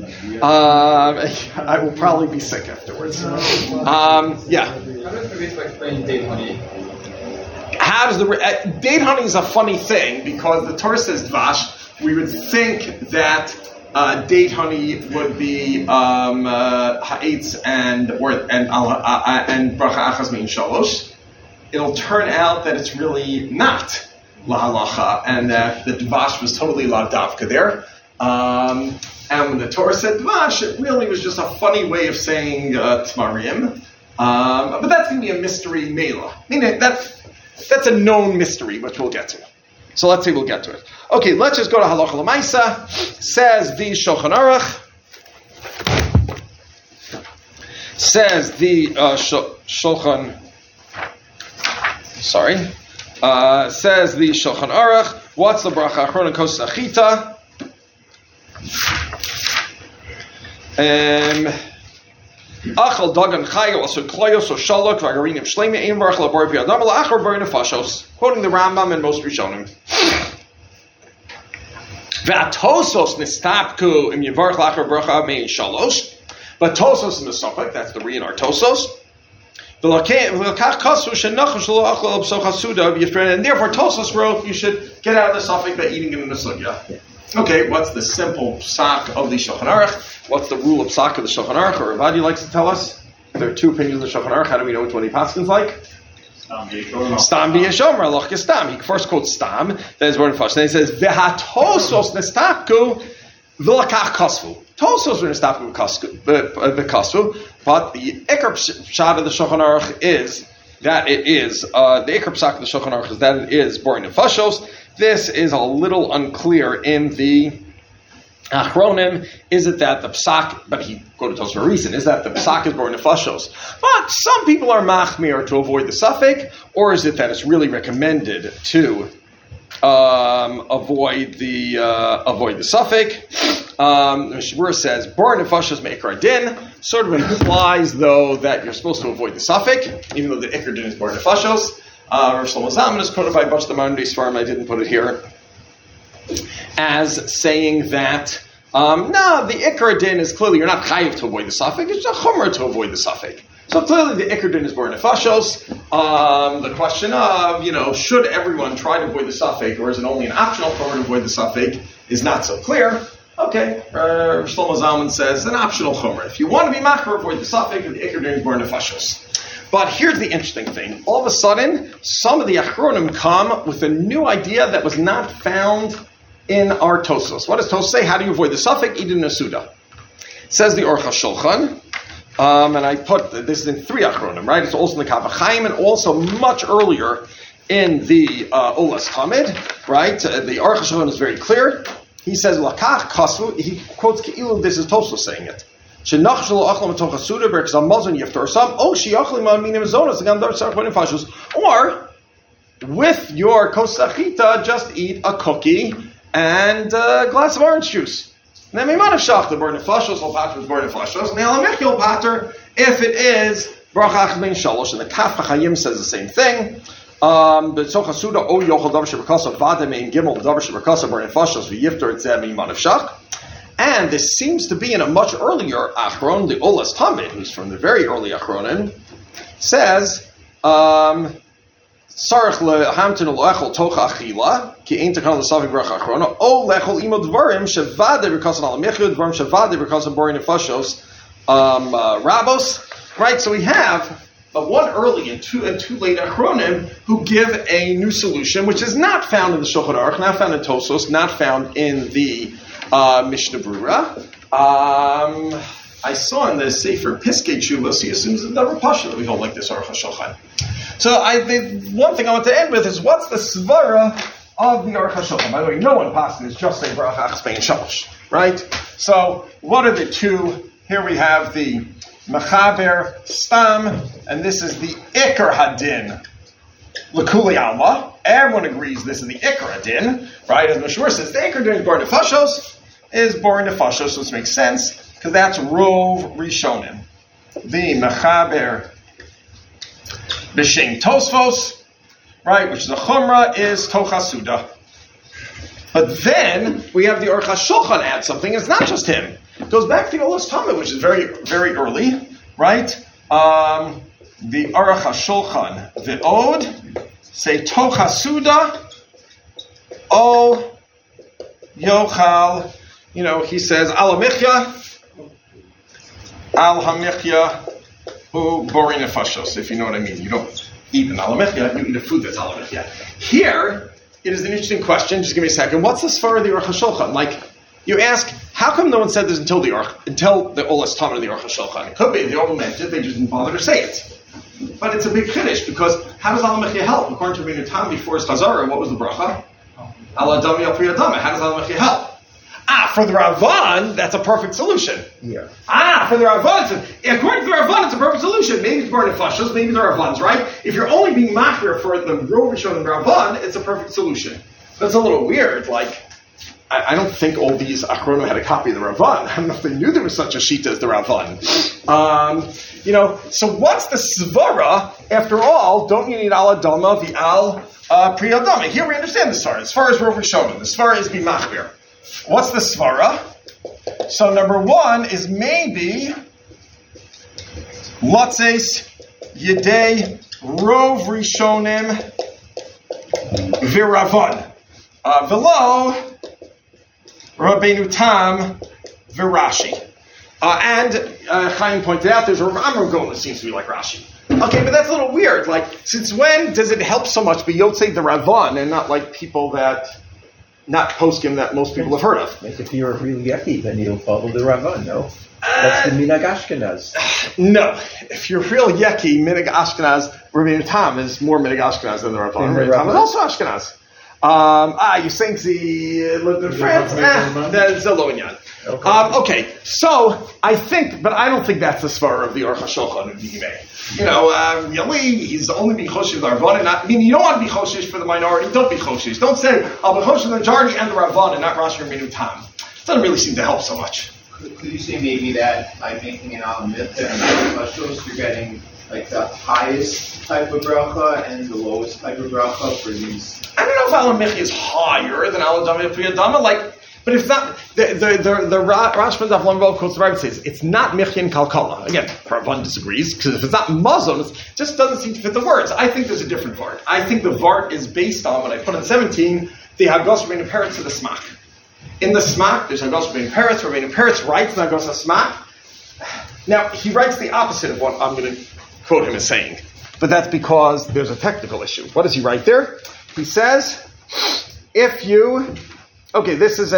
I will probably be sick afterwards. Yeah. How does the Ritva explain date honey? How does date honey is a funny thing because the Torah says dvash. We would think that date honey would be ha'etz and bracha achas mein shalosh. It'll turn out that it's really not la halacha, and that the dvash was totally la davka there. And when the Torah said dvash, it really was just a funny way of saying tmarim. But that's going to be a mystery mela. Meaning that's a known mystery, which we'll get to. So let's see, we'll get to it. Okay, let's just go to halacha l'maisa. Says the Shulchan Aruch. Says the Shulchan. Says the Shulchan Aruch. What's the bracha achrona kos achita? Achal dagan chayo aso kloyos o shalok v'agarinim shleimi ein varach labor b'yadam la'achar bar nefashos. Quoting the Rambam and most Rishonim. V'atosos nistapku im yivarach la'achar bracha mein shalosh. But Tosos in the Suffolk, that's the re in our Tosos. And therefore Tosos wrote you should get out of the Suffolk by eating it in the Sugya. Okay, what's the simple psak of the Shulchan Aruch? What's the rule of psak of the Shulchan Aruch? Or Ravadi likes to tell us. There are two opinions of the Shulchan Aruch. How do we know which one he paskins like? Stam b'yeshomer, aloch gestam. He first quotes stam, then his word in Fash. Then he says, V'hatosos nestapku v'lakach kasvu. Tosos were nestapku v'kasvu, but the ikar pshat of the Shulchan Aruch is that it is, the ikar psak of the Shulchan Aruch is that it is boring nefashos. This is a little unclear in the Achronim. Is it that the psak, but he quoted Tos for a reason, is that the psak is boring nefashos? But some people are machmir to avoid the suffix, or is it that it's really recommended to avoid the suffix? Shmuel says boring nefashos me'ikar din, sort of implies though that you're supposed to avoid the suffix, even though the ikar din is boring nefashos. Rosh Shlomo Zalman is quoted by a bunch of the modern day Sfarim. I didn't put it here as saying that no, the ikar din is clearly you're not chayiv to avoid the suffix. It's a chumrah to avoid the suffix. So clearly the ikar din is boring nefashos. The question of should everyone try to avoid the suffix or is it only an optional chumrah to avoid the suffix is not so clear. Okay, Rosh Shlomo Zalman says an optional chumrah. If you want to be machmir, avoid the suffix, the ikar din is boring nefashos. But here's the interesting thing. All of a sudden, some of the Achronim come with a new idea that was not found in our Tosos. What does Tosos say? How do you avoid the suffix? Eat in a Suda. Says the Orcha Shulchan, and I put this in 3 Achronim, right? It's also in the Kaf HaChaim and also much earlier in the Olas Hamid, right? The Orcha Shulchan is very clear. He says, Lakach Kasu, he quotes Ke'ilu, this is Tosos saying it. Or with your kosachita, just eat a cookie and a glass of orange juice. Then we might have shach the burn nefashos, or pater is burn nefashos, and the alamechil pater if it is bracha achas mein shalosh. And the Kaf HaChaim says the same thing. But sochasuda o yochel davar shebekasa vada mein gimel davar shebekasa burn nefashos v'yifter etzeh mi man of shach. And this seems to be in a much earlier Achron, the Olas Tamid, who's from the very early Achronim, says, Sarach lehamtin lechol tocha achila, ki ein takan l'savik brach Achrona, o lechol imo dvarim shevade b'kasan alamichu, dvarim shevade b'kasan boring nefashos, rabos. Right, so we have one early and two late Achronim who give a new solution, which is not found in the Shulchan Aruch, not found in Tosos, not found in the Mishnah Brura. I saw in the Sefer Piskei Tshuvos, he assumes the Davar Pasha that we hold like this Aruch HaShulchan. So the one thing I want to end with is what's the svara of the Aruch HaShulchan? By the way, no one passes is just say Bracha Achas Bein Shalosh, right? So what are the two? Here we have the Mechaber Stam, and this is the Ikar Hadin. L'kuli Alma. Everyone agrees this is the Ikar Hadin, right? As Meshur says, the Ikar Hadin is Boring Nefashos, so this makes sense, because that's Rov Rishonim. The Mechaber B'Shem Tosfos, right, which is a chumrah, is tochasuda. But then we have the Aruch HaShulchan add something. It's not just him. It goes back to the Olas Tamid, which is very, very early, right? The Aruch HaShulchan, the Od, say tochasuda, o yochal. He says al hamichya hu bori nefashos. If you know what I mean, you don't eat an al hamichya, you eat a food that's al hamichya. Here, it is an interesting question. Just give me a second. What's the svara of the Aruch HaShulchan? Like, you ask, how come no one said this until the Olas Tamid of the Aruch HaShulchan? It could be they all meant it, they just didn't bother to say it. But it's a big chiddush because how does al hamichya help? According to Rabbeinu Tam, before his chazara, what was the bracha? Al adami al pri adama. How does al hamichya help? For the Ramban, that's a perfect solution. Yeah. For the Ramban, according to the Ramban, it's a perfect solution. Maybe it's burning fashos, maybe the Ramban's right. If you're only being machmir for the Rov Rishon and the Ramban, it's a perfect solution. That's a little weird. Like, I don't think all these Achronim had a copy of the Ramban. I don't know if they knew there was such a shita as the Ramban. So what's the svara? After all, don't you need al adama the al pri adama? Here we understand the svara. As far as Rov Rishon, the svara is be machmir. What's the svara? So number one is maybe Latzes Yedei Rov Rishonim Viravan Velo Rabbeinu Tam Virashi. And Chaim pointed out there's a Rav Amram Golan that seems to be like Rashi. Okay, but that's a little weird. Like, since when does it help so much be Yotzei the Ravan and not like people that not poskim that most people have heard of? If you're a real yeki, then you'll follow the Ravan, no? That's the Minhag Ashkenaz. No. If you're real yeki, Minhag Ashkenaz, Rabbeinu Tam is more Minhag Ashkenaz than the Ravan. Rabbeinu Tam is also Ashkenaz. You're saying the France? That's a lo inyan. Okay, so I think, but I don't think that's the svara of the Aruch HaShulchan of Yimei. Really, he's only being choshesh with the Ravan, you don't want to be choshesh for the minority, don't be choshesh. Don't say, I'll be choshesh for the majority and the Ravan and not Rashi and Rabbeinu Tam. It doesn't really seem to help so much. Could you say maybe that by making an al mitzvah and pashtos, you're getting like the highest type of bracha and the lowest type of bracha for these? I don't know if al hamichya is higher than al adama pri adama, but if not, the Rashban Daf Lambo quotes the Rebbe says it's not Michya and Kalkala. Again, Rabban disagrees because if it's not Muslim, it just doesn't seem to fit the words. I think there's a different vart. I think the vart is based on what I put in 17, the Hagos Rabbeinu Peretz to the Smak. In the Smak, there's Hagos Rabbeinu Peretz. Rabbeinu Peretz writes in Hagos Smak. Now he writes the opposite of what I'm going to quote him as saying, but that's because there's a technical issue. What does he write there? He says, if you. Okay, this is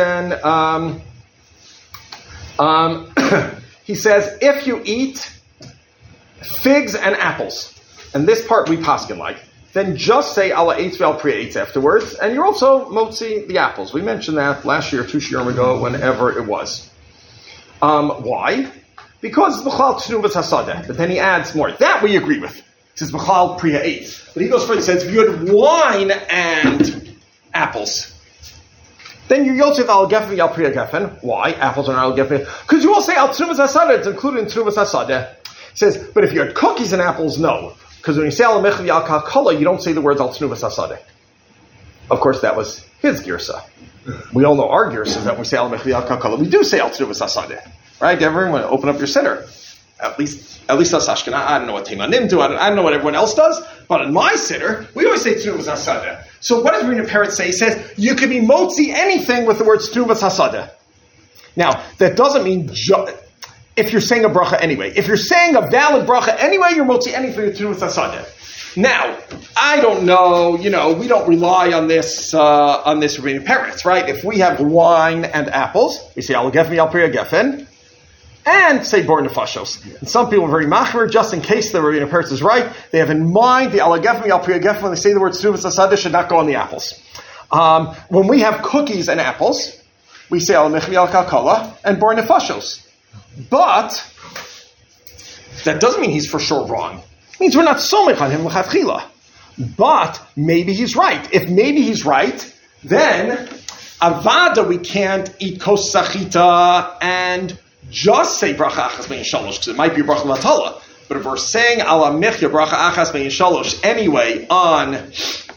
he says, if you eat figs and apples, and this part we paskin like, then just say ala eitz ve'al pri eitz afterwards, and you're also motzi the apples. We mentioned that last year, 2 years ago, whenever it was. Why? Because b'chal t'nuvas hasadeh, but then he adds more. That we agree with. He says b'chal pri eitz. But he goes further, he says, if you had wine and apples, then you're Yosef al Geffen al Priya Geffen. Why? Apples are not al Geffen. Because you will say al Tnuvas Hasadeh, it's included in Tnuvas Hasadeh. He says, but if you had cookies and apples, no. Because when you say al Mechli al Kalkala, you don't say the words al Tnuvas Hasadeh. Of course, that was his girsa. We all know our girsa that when we say al Mechli al Kalkala, we do say al Tnuvas Hasadeh. Right? Everyone, open up your siddur. At least us Ashkenaz. I don't know what Teimanim do. I don't know what everyone else does. But in my siddur, we always say Tnuvas Hasadeh. So what does Rabbeinu Peretz say? He says, you can be motzi anything with the word Tnuvas Hasadeh. Now, that doesn't mean if you're saying a bracha anyway. If you're saying a valid bracha anyway, you're motzi anything with Tnuvas Hasadeh. Now, I don't know, we don't rely on this Rabbeinu Peretz, right? If we have wine and apples, we say, Al Geffen Al Priya Geffen, and say Bor Nefashos. And some people are very machmer, just in case the Rabbeinu Peretz is right. They have in mind the Al Geffen Al Priya Geffen when they say the word Tnuvas Hasadeh should not go on the apples. When we have cookies and apples, we say Al Mechli Al Kalkala and Bor Nefashos. But that doesn't mean he's for sure wrong. It means we're not somech on him l'chatchila. But maybe he's right. If maybe he's right, then avada we can't eat kos sachita and just say bracha achas bein shalosh, because it might be bracha latala. But if we're saying ala michya bracha achas bein shalosh anyway on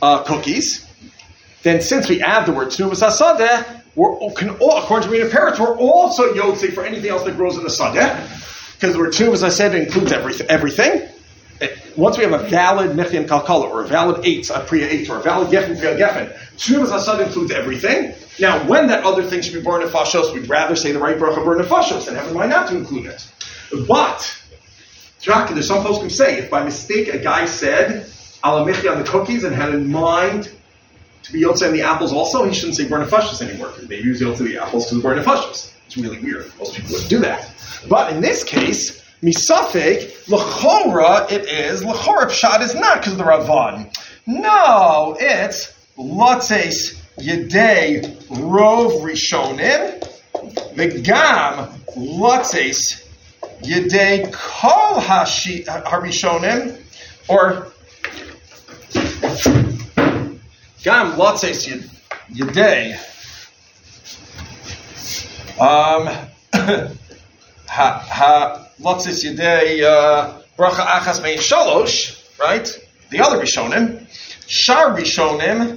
cookies, then since we add the word Tnuvas HaSadeh, according to Rina Peretz, we're also Yotzei for anything else that grows in the Sadeh, because the word Tnuvas HaSadeh includes everything. Once we have a valid Mechyan Kalkala, or a valid Eitz, a Priya Eitz, or a valid Geffen, Priya Geffen, Tnuvas HaSadeh includes everything. Now, when that other thing should be Bar Nefashos, we'd rather say the right bracha Bar Nefashos and have in mind not to include it. But, there's some folks who say, if by mistake a guy said Ala Michi on the cookies and had in mind to be Yotzei on the apples also, he shouldn't say Bar Nefashos anymore, because maybe he was Yotzei the apples to the Bar Nefashos. It's really weird. Most people wouldn't do that. But in this case, Misafek, L'chora it is, L'chora Pshat is not because of the Ravan. No, it's Latzeis Yedei Rov Rishonim, V'gam Latzeis Yedei Kol Harishonim, or Gam Latzeis Yedei Latzeis Yedei Bracha Achas Mein Shalosh, right? The other Rishonim, Shar Rishonim,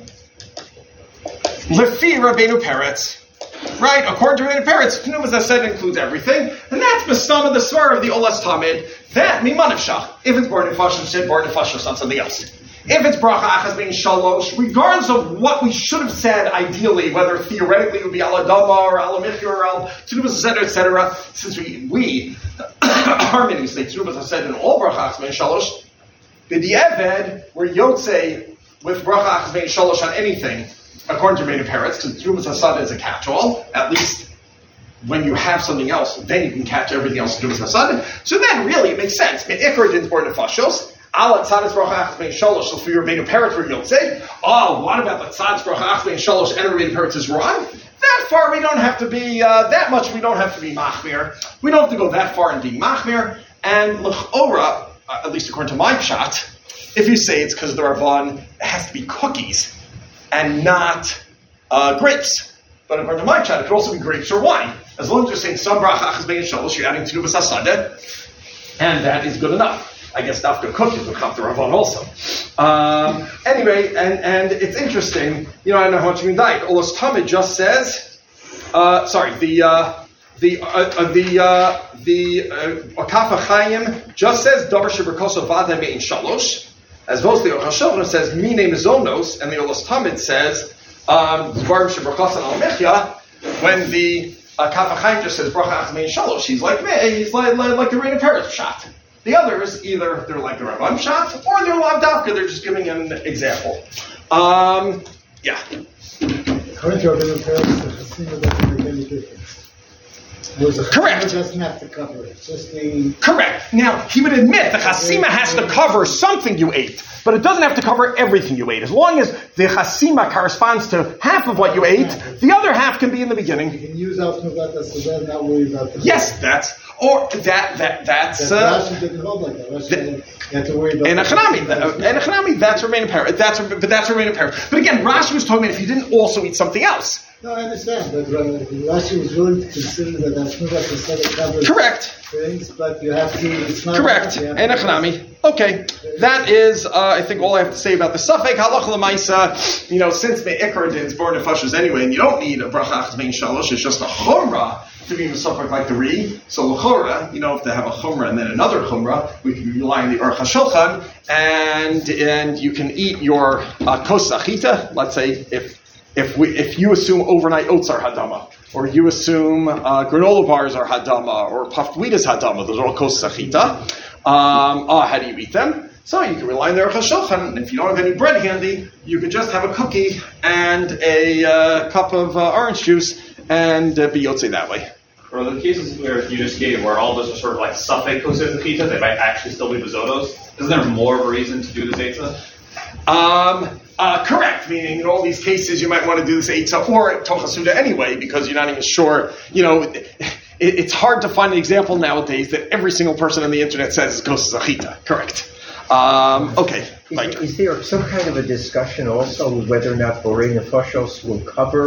Lefi Rabbeinu Peretz, right? According to Rabbeinu Peretz, Tnuvas HaSadeh includes everything, and that's the sum of the svar of the Olas Tamid. That Mimanavshach. If it's Bar Nefashos, said Bar Nefashos on something else. If it's Bracha Achas Bein Shalosh, regardless of what we should have said ideally, whether theoretically it would be Al Adama or Al Michi or Al Tnuvas HaSadeh, etc., since we our many say Tnuvas HaSadeh in all Bracha Achas Bein Shalosh, B'di'eved, we're Yotzei with Bracha Achas Bein Shalosh on anything, according to Rabbeinu Peretz, because Tnuvas HaSadeh is a catch-all, at least when you have something else, then you can catch everything else in Tnuvas HaSadeh. So then really it makes sense. Me'ikar didn't Bar Nefashos, Al Tzadis Bracha Achas Bein Shalosh, so for your Rabbeinu Peretz we're Yotzei. Oh, what about the Tzadis Bracha Achas Bein Shalosh and Rabbeinu Peretz is wrong? That far we don't have to be, that much we don't have to be machmir. We don't have to go that far in being machmir. And l'chora, at least according to my pshat, if you say it's because of the Ravan, it has to be cookies and not grapes. But according to my pshat, it could also be grapes or wine. As long as you're saying some bracha achas bein shalosh, you're adding Tnuvas HaSadeh, and that is good enough. I guess dafka cookies would come to Ravan also. Anyway, and it's interesting. I don't know how much you can die. Olas Tamid just says, the Akafa Chaim just says Davar Sheberkoso Vada Bein Shalosh, as opposed to the Ochashon says Mine Mizonos, and the Olas Tamid says Dvarim Sheberkoso Al Mechya. When the Akafa Chaim just says Bracha Achas Bein Shalosh, he's like the Rabbeinu Peretz shot. The others, either they're like the Ravan shot, or they're Lav Dafka, they're just giving an example. Yeah. According to Rabbeinu Peretz, the Chasima doesn't make any difference. Correct. It doesn't have to cover it. Just the... Correct. Now, he would admit the chasima has to cover something you ate, but it doesn't have to cover everything you ate. As long as the chasima corresponds to half of what you ate, the other half can be in the beginning. You can use Al Tnuvat HaSadeh, not worry about the... Yes, that's... Rashi didn't hold like that. Rashi you have to worry about... And Echanami, that's Rabbeinu Peretz. That's Rabbeinu Peretz. But again, Rashi was talking about if you didn't also eat something else. No, I understand, but Rashi was willing to consider that Tnuvat HaSadeh covers correct things, but you have to... It's not correct. And Echanami. Okay. That is, I think, all I have to say about the Safek. Halacha l'maisa, since Me'ikar is Bar Nefashos anyway, and you don't need a Bracha Achas Bein Shalosh, it's just a Chumrah to be a Safek like the Ri. So l'chora, if they have a Chumrah and then another Chumrah, we can rely on the Aruch HaShulchan, and you can eat your kos achita. Let's say if you assume overnight oats are hadama, or you assume granola bars are hadama, or puffed wheat is hadama, those are all kos achita. How do you eat them? So you can rely on the Aruch HaShulchan, and if you don't have any bread handy, you can just have a cookie and a cup of orange juice and be yotzei that way. For the cases where you just gave, where all those are sort of like safek kosher zechita, they might actually still be bezotos. Isn't there more of a reason to do the zeta? Correct. Meaning, in all these cases, you might want to do this eitzah or tochasuda anyway, because you're not even sure. It's hard to find an example nowadays that every single person on the internet says is kos zachita. Correct. Okay. Mike. Is there some kind of a discussion also whether or not Borei Nefashos will cover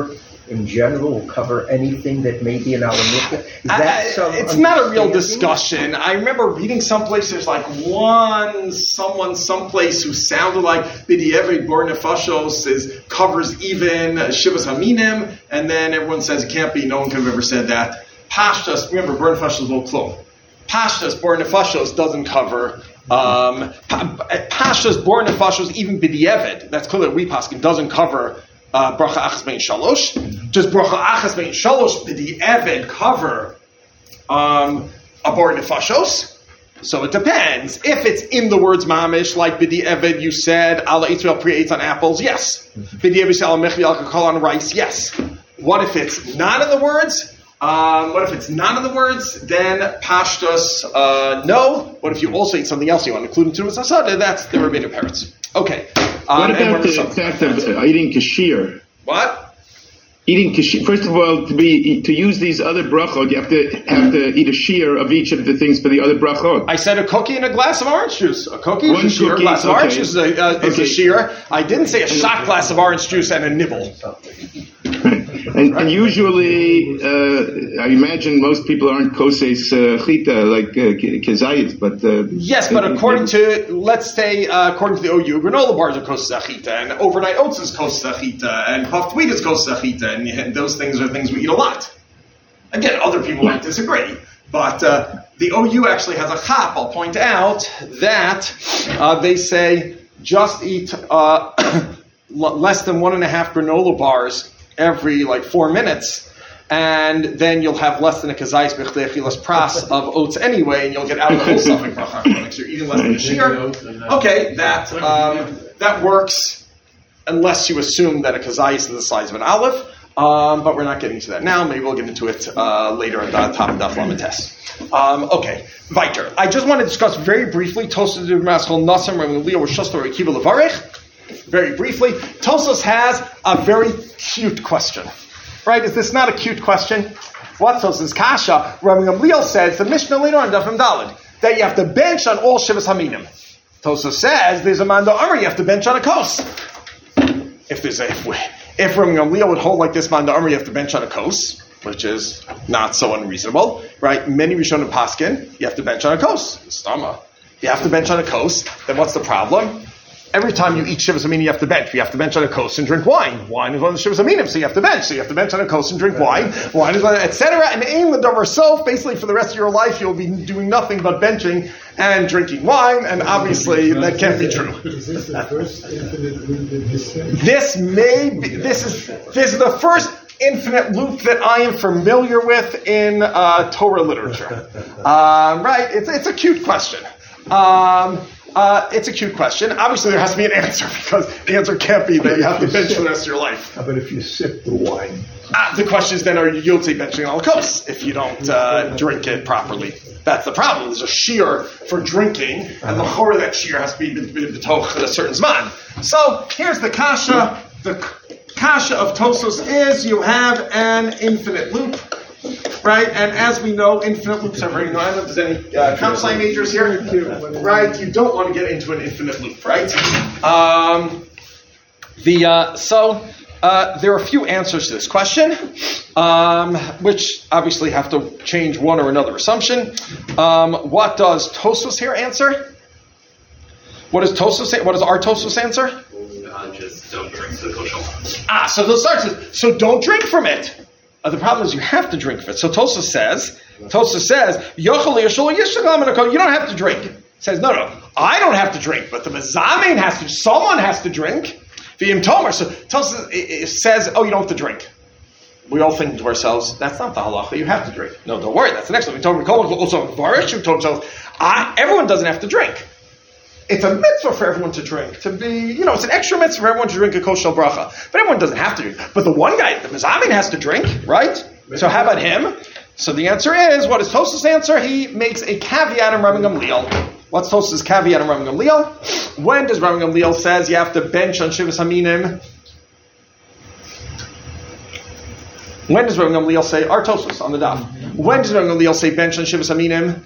in general will cover anything that may be an alamita? Is that it's not a real discussion. I remember reading someplace there's like someone someplace who sounded like B'di'evet Bor Nefashos covers even Shivas Haminim, and then everyone says it can't be. No one could have ever said that. Pashtas, remember, Bor Nefashos will klum. Pashtas Bor Nefashos doesn't cover. Pashtas Bor Nefashos even B'di'evet. That's clear that we paskin doesn't cover. Bracha achas bein shalosh. Does bracha achas bein shalosh b'di'evet cover a bar nefashos? So it depends. If it's in the words mamish, like b'di'evet, you said ala Yisrael pre-eats on apples, yes. B'di'evet sal mechli al kakol on rice, yes. What if it's not in the words? Then pashtos, no. What if you also eat something else you want to include into asada? That's the rabbinic parents. Okay. What about the fact of eating kashir? What? Eating kashir. First of all, to use these other brachot, you have to eat a shear of each of the things for the other brachot. I said a cookie and a glass of orange juice. A cookie is a shear. A glass of orange juice is a shear. I didn't say a shot glass of orange juice and a nibble. And usually, I imagine most people aren't koses chita like kezayit, but yes, but according to the OU, granola bars are koses chita, and overnight oats is koses chita, and puffed wheat is koses chita, and those things are things we eat a lot. Again, other people might disagree, but the OU actually has a chap. I'll point out that they say just eat less than 1.5 granola bars every 4 minutes, and then you'll have less than a kazayis b'chdei achilas pras of oats anyway, and you'll get out of the whole suffix bracha. So you're eating less than a shear. Okay, that works, unless you assume that a kazayis is the size of an aleph. But we're not getting into that now. Maybe we'll get into it later at the top of Daf Lamed Tes. Okay, weiter. I just want to discuss very briefly Tosfos Maskal Nasam Rabbi Leo Shostor Akiva Levarich. Very briefly, Tosfos has a very cute question. Right? Is this not a cute question? What Tosfos Kasha? Rabbi Gamliel says the Mishnah later on Daf Daled that you have to bench on all Shivas Haminim. Tosfos says there's a Manda Amar you have to bench on a kos. If Rabbi Gamliel would hold like this Manda Amar you have to bench on a kos, which is not so unreasonable, right? Many Rishonim paskin you have to bench on a kos. Stama. You have to bench on a kos. Then what's the problem? Every time you eat Shivas Haminim, you have to bench. You have to bench on a kos and drink wine. Wine is one of the Shivas Haminim, so you have to bench. So you have to bench on a kos and drink wine. Wine is one, etc. And aim the davar sof. Basically, for the rest of your life, you'll be doing nothing but benching and drinking wine. And obviously, that can't be true. Is this the first infinite loop in history? This is the first infinite loop that I am familiar with in Torah literature. Right? It's a cute question. It's a cute question. Obviously, there has to be an answer because the answer can't be that you have to bench for the rest of your life. How about if you sip the wine? The question is then, are you guilty benching al kos if you don't drink it properly? That's the problem. There's a shear for drinking, and the chorah that shear has to be b'toch at a certain zman. So here's the kasha. The kasha of Tosfos is you have an infinite loop. Right, and as we know, infinite loops are very annoying. I don't know if there's any comp sci majors here. Right, you don't want to get into an infinite loop, right? There are a few answers to this question, which obviously have to change one or another assumption. What does Tosfos here answer? What does Tosfos say? What does our Tosfos answer? Just don't drink the kosher. So those starts. So don't drink from it. The problem is you have to drink of it. So Tosfos says, you don't have to drink. He says, no, I don't have to drink, but the mezamin has to, someone has to drink. V'im tomer. So Tosfos says, you don't have to drink. We all think to ourselves, that's not the halacha, you have to drink. No, don't worry, that's the next one. Everyone doesn't have to drink. It's a mitzvah for everyone to drink. To be, it's an extra mitzvah for everyone to drink a kosher bracha. But everyone doesn't have to drink. But the one guy, the mezamin, has to drink, right? So how about him? So the answer is, what is Tosfos' answer? He makes a caveat in Rabbi Gamliel. What's Tosfos' caveat in Rabbi Gamliel? When does Rabbi Gamliel says you have to bench on Shivas Haminim? When does Rabbi Gamliel say, our Tosfos on the daf? When does Rabbi Gamliel say bench on Shivas Haminim?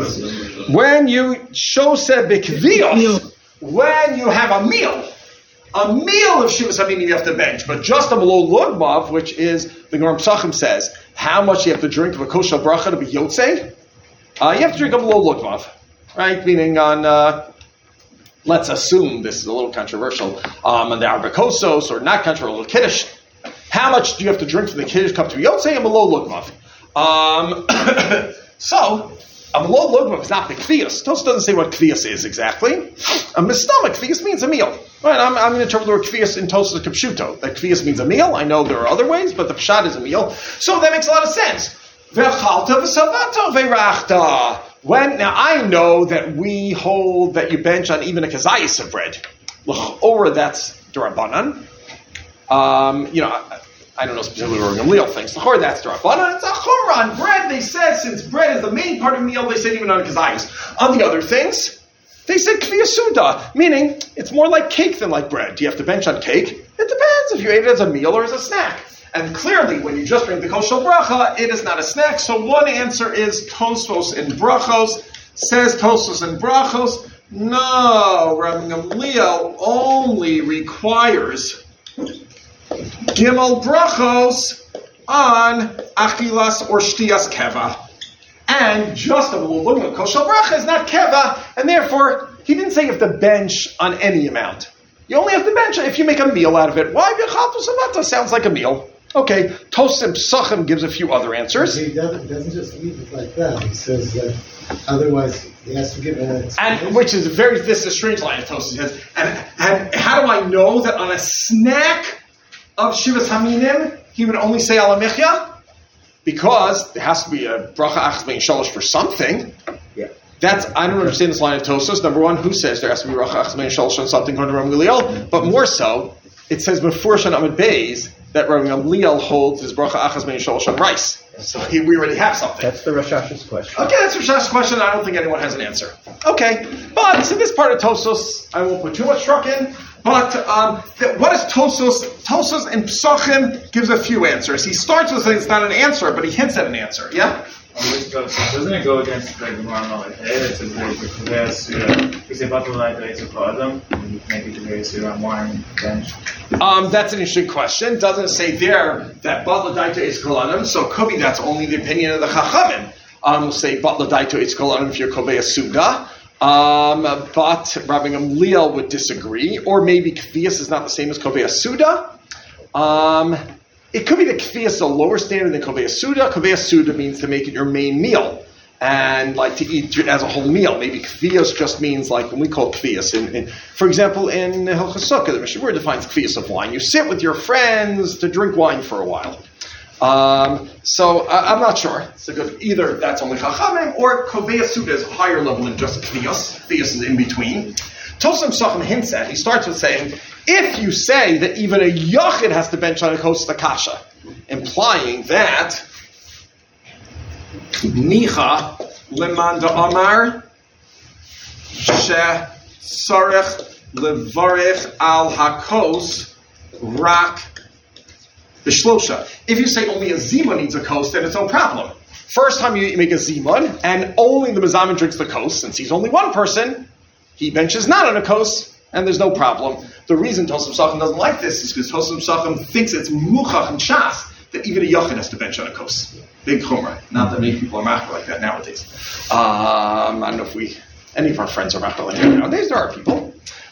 When you shoseh b'kvios, when you have a meal. A meal of Shivas Haminim you have to bench, but just a Malo Lugmav, which is, the Gemara Pesachim says, how much you have to drink of a kosher bracha to be Yotzei? You have to drink a Malo Lugmav, right? Meaning on, let's assume, this is a little controversial, on the Arba Kosos, or not controversial, Kiddush. How much do you have to drink from the Kiddush cup to be Yotzei? A Malo Lugmav. So, a Malo Lugmav is not the Kvias. Tos doesn't say what Kvias is exactly. A Mistamach, Kvias means a meal. Right, I'm going to interpret the word Kvias in Tos Kapshuto. That Kvias means a meal. I know there are other ways, but the Pshat is a meal. So that makes a lot of sense. Now I know that we hold that you bench on even a kazayis of bread. Or that's Durabanan. I don't know specifically what Gamliel thinks. L'chor, that's Durabanan. It's a chumrah on bread. They said since bread is the main part of the meal, they said even on a kazayis. On the other things, they said kviyasuda, meaning it's more like cake than like bread. Do you have to bench on cake? It depends if you ate it as a meal or as a snack. And clearly, when you just drink the kosher bracha, it is not a snack. So one answer is Tosfos in brachos. Says Tosfos in brachos, no, Rabbi Gamliel only requires gimel brachos on achilas or shtias keva. And just a little look at kosher bracha is not keva, and therefore, he didn't say you have to bench on any amount. You only have to bench if you make a meal out of it. Why? Sounds like a meal. Okay, Tosim Psachim gives a few other answers. He doesn't just leave it like that. He says that otherwise he has to give an explanation. And which is this is a strange line of Tosim says. And how do I know that on a snack of Shivas Haminim he would only say Ala Michya? Because there has to be a bracha achas bein shalosh for something. Yeah. I don't understand this line of Tosos. Number one, who says there has to be bracha achas bein shalosh on something according to Rabbi Gamliel? But more so, it says before Shan Amid Beis that Rabbi Gamliel holds his bracha achas bein shalosh on rice. So we already have something. That's the Rosh Hashanah's question. Okay, that's Rosh Hashanah's question. I don't think anyone has an answer. Okay, but in this part of Tosos, I won't put too much truck in. But what is Tosos? Tosos in Psachim gives a few answers. He starts with saying it's not an answer, but he hints at an answer. Yeah? Doesn't it go against the Gemara like it says because they bought the light rates of Adam and make it to very zero wine bench? That's an interesting question. Doesn't say there that Batla Daito is Kolanim, so could be that's only the opinion of the Chachamim. We'll say Batla Daito is Kolanim if you're Kovei Suga. But Rabbi Gamliel would disagree, or maybe Kvias is not the same as Kovei Suda. It could be that Kvias is a lower standard than Kovei Suda. Kovei Suda means to make it your main meal, and like to eat it as a whole meal. Maybe Kvias just means like when we call Kvias. For example, in Hilchos Sukkah, the Mishnah defines Kvias of wine. You sit with your friends to drink wine for a while. So I'm not sure. It's a good either that's only Chachamim or Kovei Suda is a higher level than just Kvias. Kvias is in between. Tosim Psachim hints at. He starts with saying, if you say that even a Yachid has to bench on a Kos Kasha, implying that Nicha Lemanda Amar She Sarech Levarech Al Hakos Rak Bishlosha. If you say only a Zima needs a kos, then it's no problem. First time you make a Zimun, and only the Mazamin drinks the kos, since he's only one person, he benches not on a kos, and there's no problem. The reason Tosim Psachim doesn't like this is because Tosim Psachim thinks it's muchach and shas that even a yachid has to bench on a kos. Big chumrah. Not that many people are machmer like that nowadays. I don't know if any of our friends are machmer like that nowadays. There are people.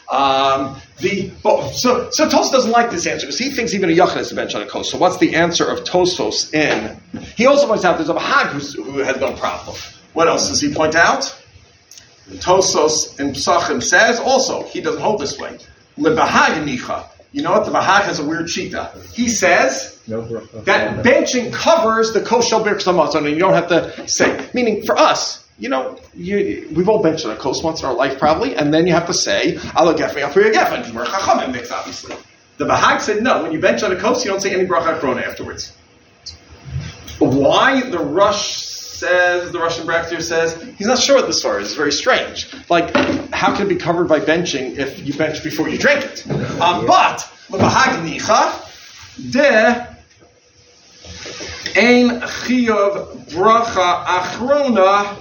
So Tosfos doesn't like this answer because he thinks even a yachid has to bench on a kos. So what's the answer of Tosfos in? He also points out there's a Bahag who has no problem. What else does he point out? Tosfos in Psachim says also he doesn't hold this way. LeBahag nicha. You know what? The Bahag has a weird shita. He says that benching covers the kosher birkas hamazon, and you don't have to say. Meaning for us. We've all benched on a kos once in our life, probably, and then you have to say, "Ala gefmi afri gefen," because we're chachamim mix, obviously. The Bahag said, no, when you bench on a kos, you don't say any bracha achrona afterwards. Why? The Russian Braxter says, he's not sure what this story is. It's very strange. Like, how can it be covered by benching if you bench before you drink it? But, the Bahag nicha, de ein chiyuv bracha achrona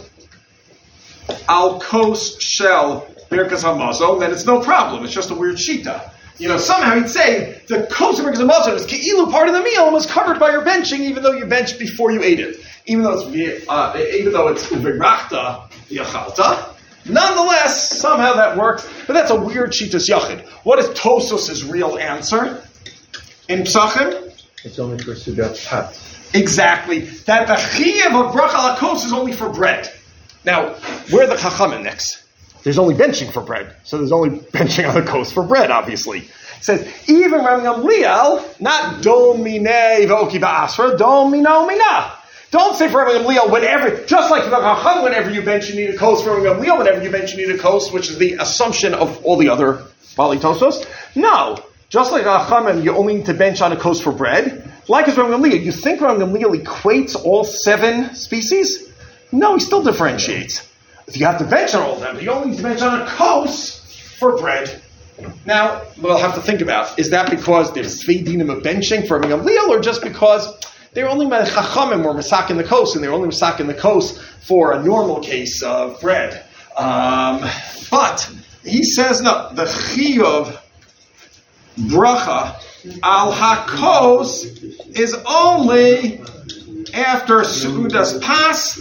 al kos shel birkas hamazon, then it's no problem. It's just a weird shita. somehow he'd say the kos of Hamazon is ke'ilu part of the meal and was covered by your benching, even though you benched before you ate it. Even though it's uvirachta yachalta. Nonetheless, somehow that works, but that's a weird shitas yachid. What is Tosos's real answer in Psachim? It's only for sudat pat. Exactly. That the chiyuv of bracha al kos is only for bread. Now, where are the chachamim next? There's only benching for bread, so there's only benching on the kos for bread, obviously. It says, even Rabbi Gamliel, not domine v'oki ba'asra, domino mina. Don't say for Rabbi Gamliel whenever, just like the Chacham, whenever you bench you need a kos, for Rabbi Gamliel, whenever you bench you need a kos, which is the assumption of all the other Bali Tosos. No, just like Chacham, you only need to bench on a kos for bread. Like as Rabbi Gamliel, you think Rabbi Gamliel equates all 7 species? No, he still differentiates. If you have to bench on all of them, you only need to bench on a kos for bread. Now, we'll have to think about, is that because there's 3 dinim of benching for Rabbi Gamliel, or just because they're only chachamim or masak in the kos, and they're only masak in the kos for a normal case of bread. But he says no. The chiyuv bracha al hakos is only after seudas pas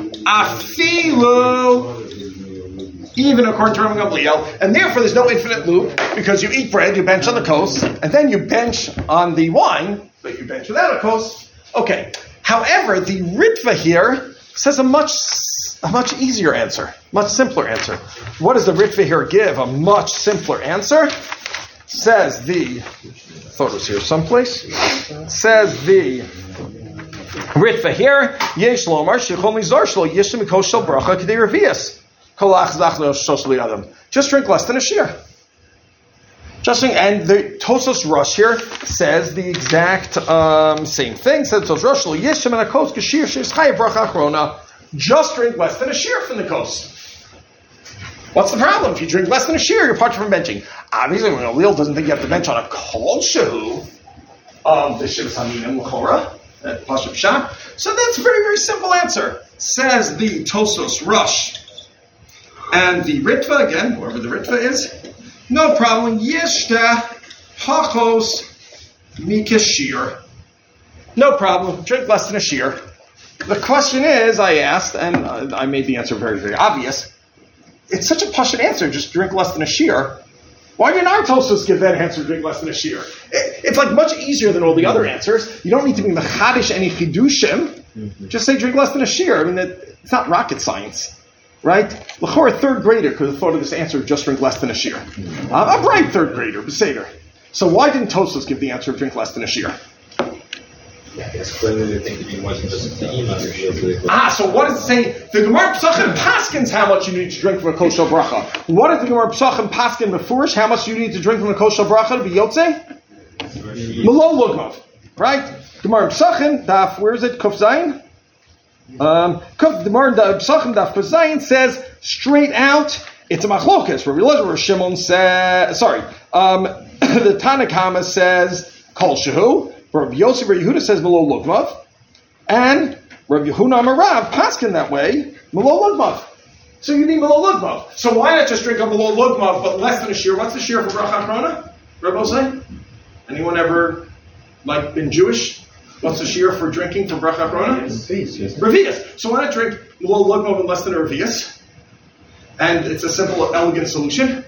afilu, even according to Rabbi Gamliel, and therefore there's no infinite loop because you eat bread, you bench on the kos, and then you bench on the wine, but you bench without a kos. Okay. However, the Ritva here says a much easier answer, much simpler answer. What does the Ritva here give? A much simpler answer. Says the, thought it was here someplace. Says the Ritva here, Yesh Lomar Shechol Mizar Shlo Yishim Kos Shel Bracha Kedei Revius Kolach Zach Lo Shoshli Adam. Just drink less than a shear. And the Tosos Rosh here says the exact same thing. Says Tosos Rosh Lo Yishim and a Kos Kashir Shir Schai Bracha Achrona. Just drink less than a shear from the kos. What's the problem? If you drink less than a shear, you're part from benching. Obviously, when a wheel doesn't think you have to bench on a kol shehu of the shivas haminim l'chora, pashup shah. So that's a very, very simple answer. Says the Tosos Rosh. And the Ritva, again, whoever the Ritva is, no problem. Yishta hachos mikashir. No problem. Drink less than a shear. The question is, I asked, and I made the answer very, very obvious. It's such a pashut answer, just drink less than a shear. Why didn't our Tosos give that answer, drink less than a shear? It's like much easier than all the other answers. You don't need to be mechadish any chidushim. Just say drink less than a shear. I mean, it's not rocket science, right? L'chor, a 3rd grader could have thought of this answer, just drink less than a shear. A bright 3rd grader, Beseder. So why didn't Tosos give the answer of drink less than a shear? Yeah, I guess clearly they think it wasn't just the email. So what does it say? The Gemara Pesachim paskins how much you need to drink from a kos shel bracha. What does the Gemara Pesachim paskin befurish? How much you need to drink from a kos shel bracha to be yotzei? Melo lugmav, right? Gemara Pesachim daf. Where is it? Kuf Zayin. The Gemara Pesachim daf Kuf Zayin says straight out. It's a machlokas. Rabbi Shimon says. The Tanakama says kol shehu. Rabbi Yosef Rabbi Yehuda says Melo Lugmav, and Rabbi Yehuda Amarav paskin that way Melo Lugmav. So you need Melo Lugmav. So why not just drink a Melo Lugmav but less than a shear? What's the shear for Bracha Achrona? Rabbi Osei? Anyone ever been Jewish? What's the shear for drinking for Bracha Achrona? Revius. So why not drink Melo Lugmav and less than a Revius? And it's a simple, elegant solution.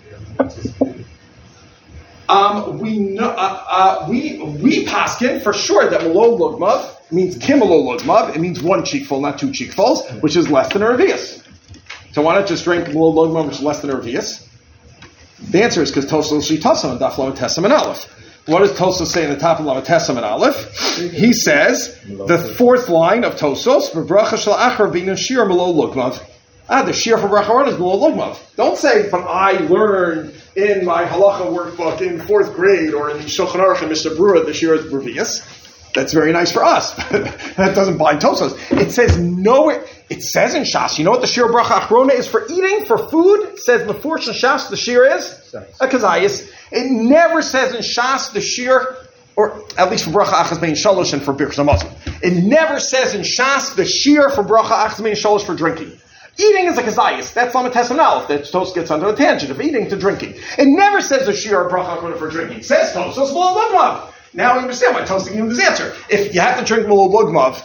We paskin for sure that Melo Lugmav means Kimelo Lugmav. It means 1 cheekful, not 2 cheekfuls, which is less than a Revius. So why not just drink Melo Lugmav, which is less than a Revius? The answer is because Tosos Shitasim and Daf Lametesam and Aleph. What does Tosos say in the top of Lametesam and Aleph? He says, the 4th line of Tosos, V'bracha shel achar v'inu shir Melo Lugmav. The shear for bracha is Melo Lugmav. Don't say, but I learned in my halacha workbook in 4th grade or in Shulchan Aruch and Mishnah Berurah the shear is Revius. That's very nice for us. That doesn't bind Tosos. It says it says in Shas, you know what the shear bracha achrona is for eating, for food? It says before Shas the shear is a kazayis. It never says in Shas the shear, or at least for bracha achas bein shalosh and for birchas hamazon. It never says in Shas the shear for bracha achas bein shalosh for drinking. Eating is a kazayas. That's Lamed Tesam Aleph. That Tos gets onto a tangent of eating to drinking. It never says the shir or bracha achrona for drinking. It says Tosos Malol Lugmav. Now we understand why Tos giving this answer. If you have to drink Malol Lugmav,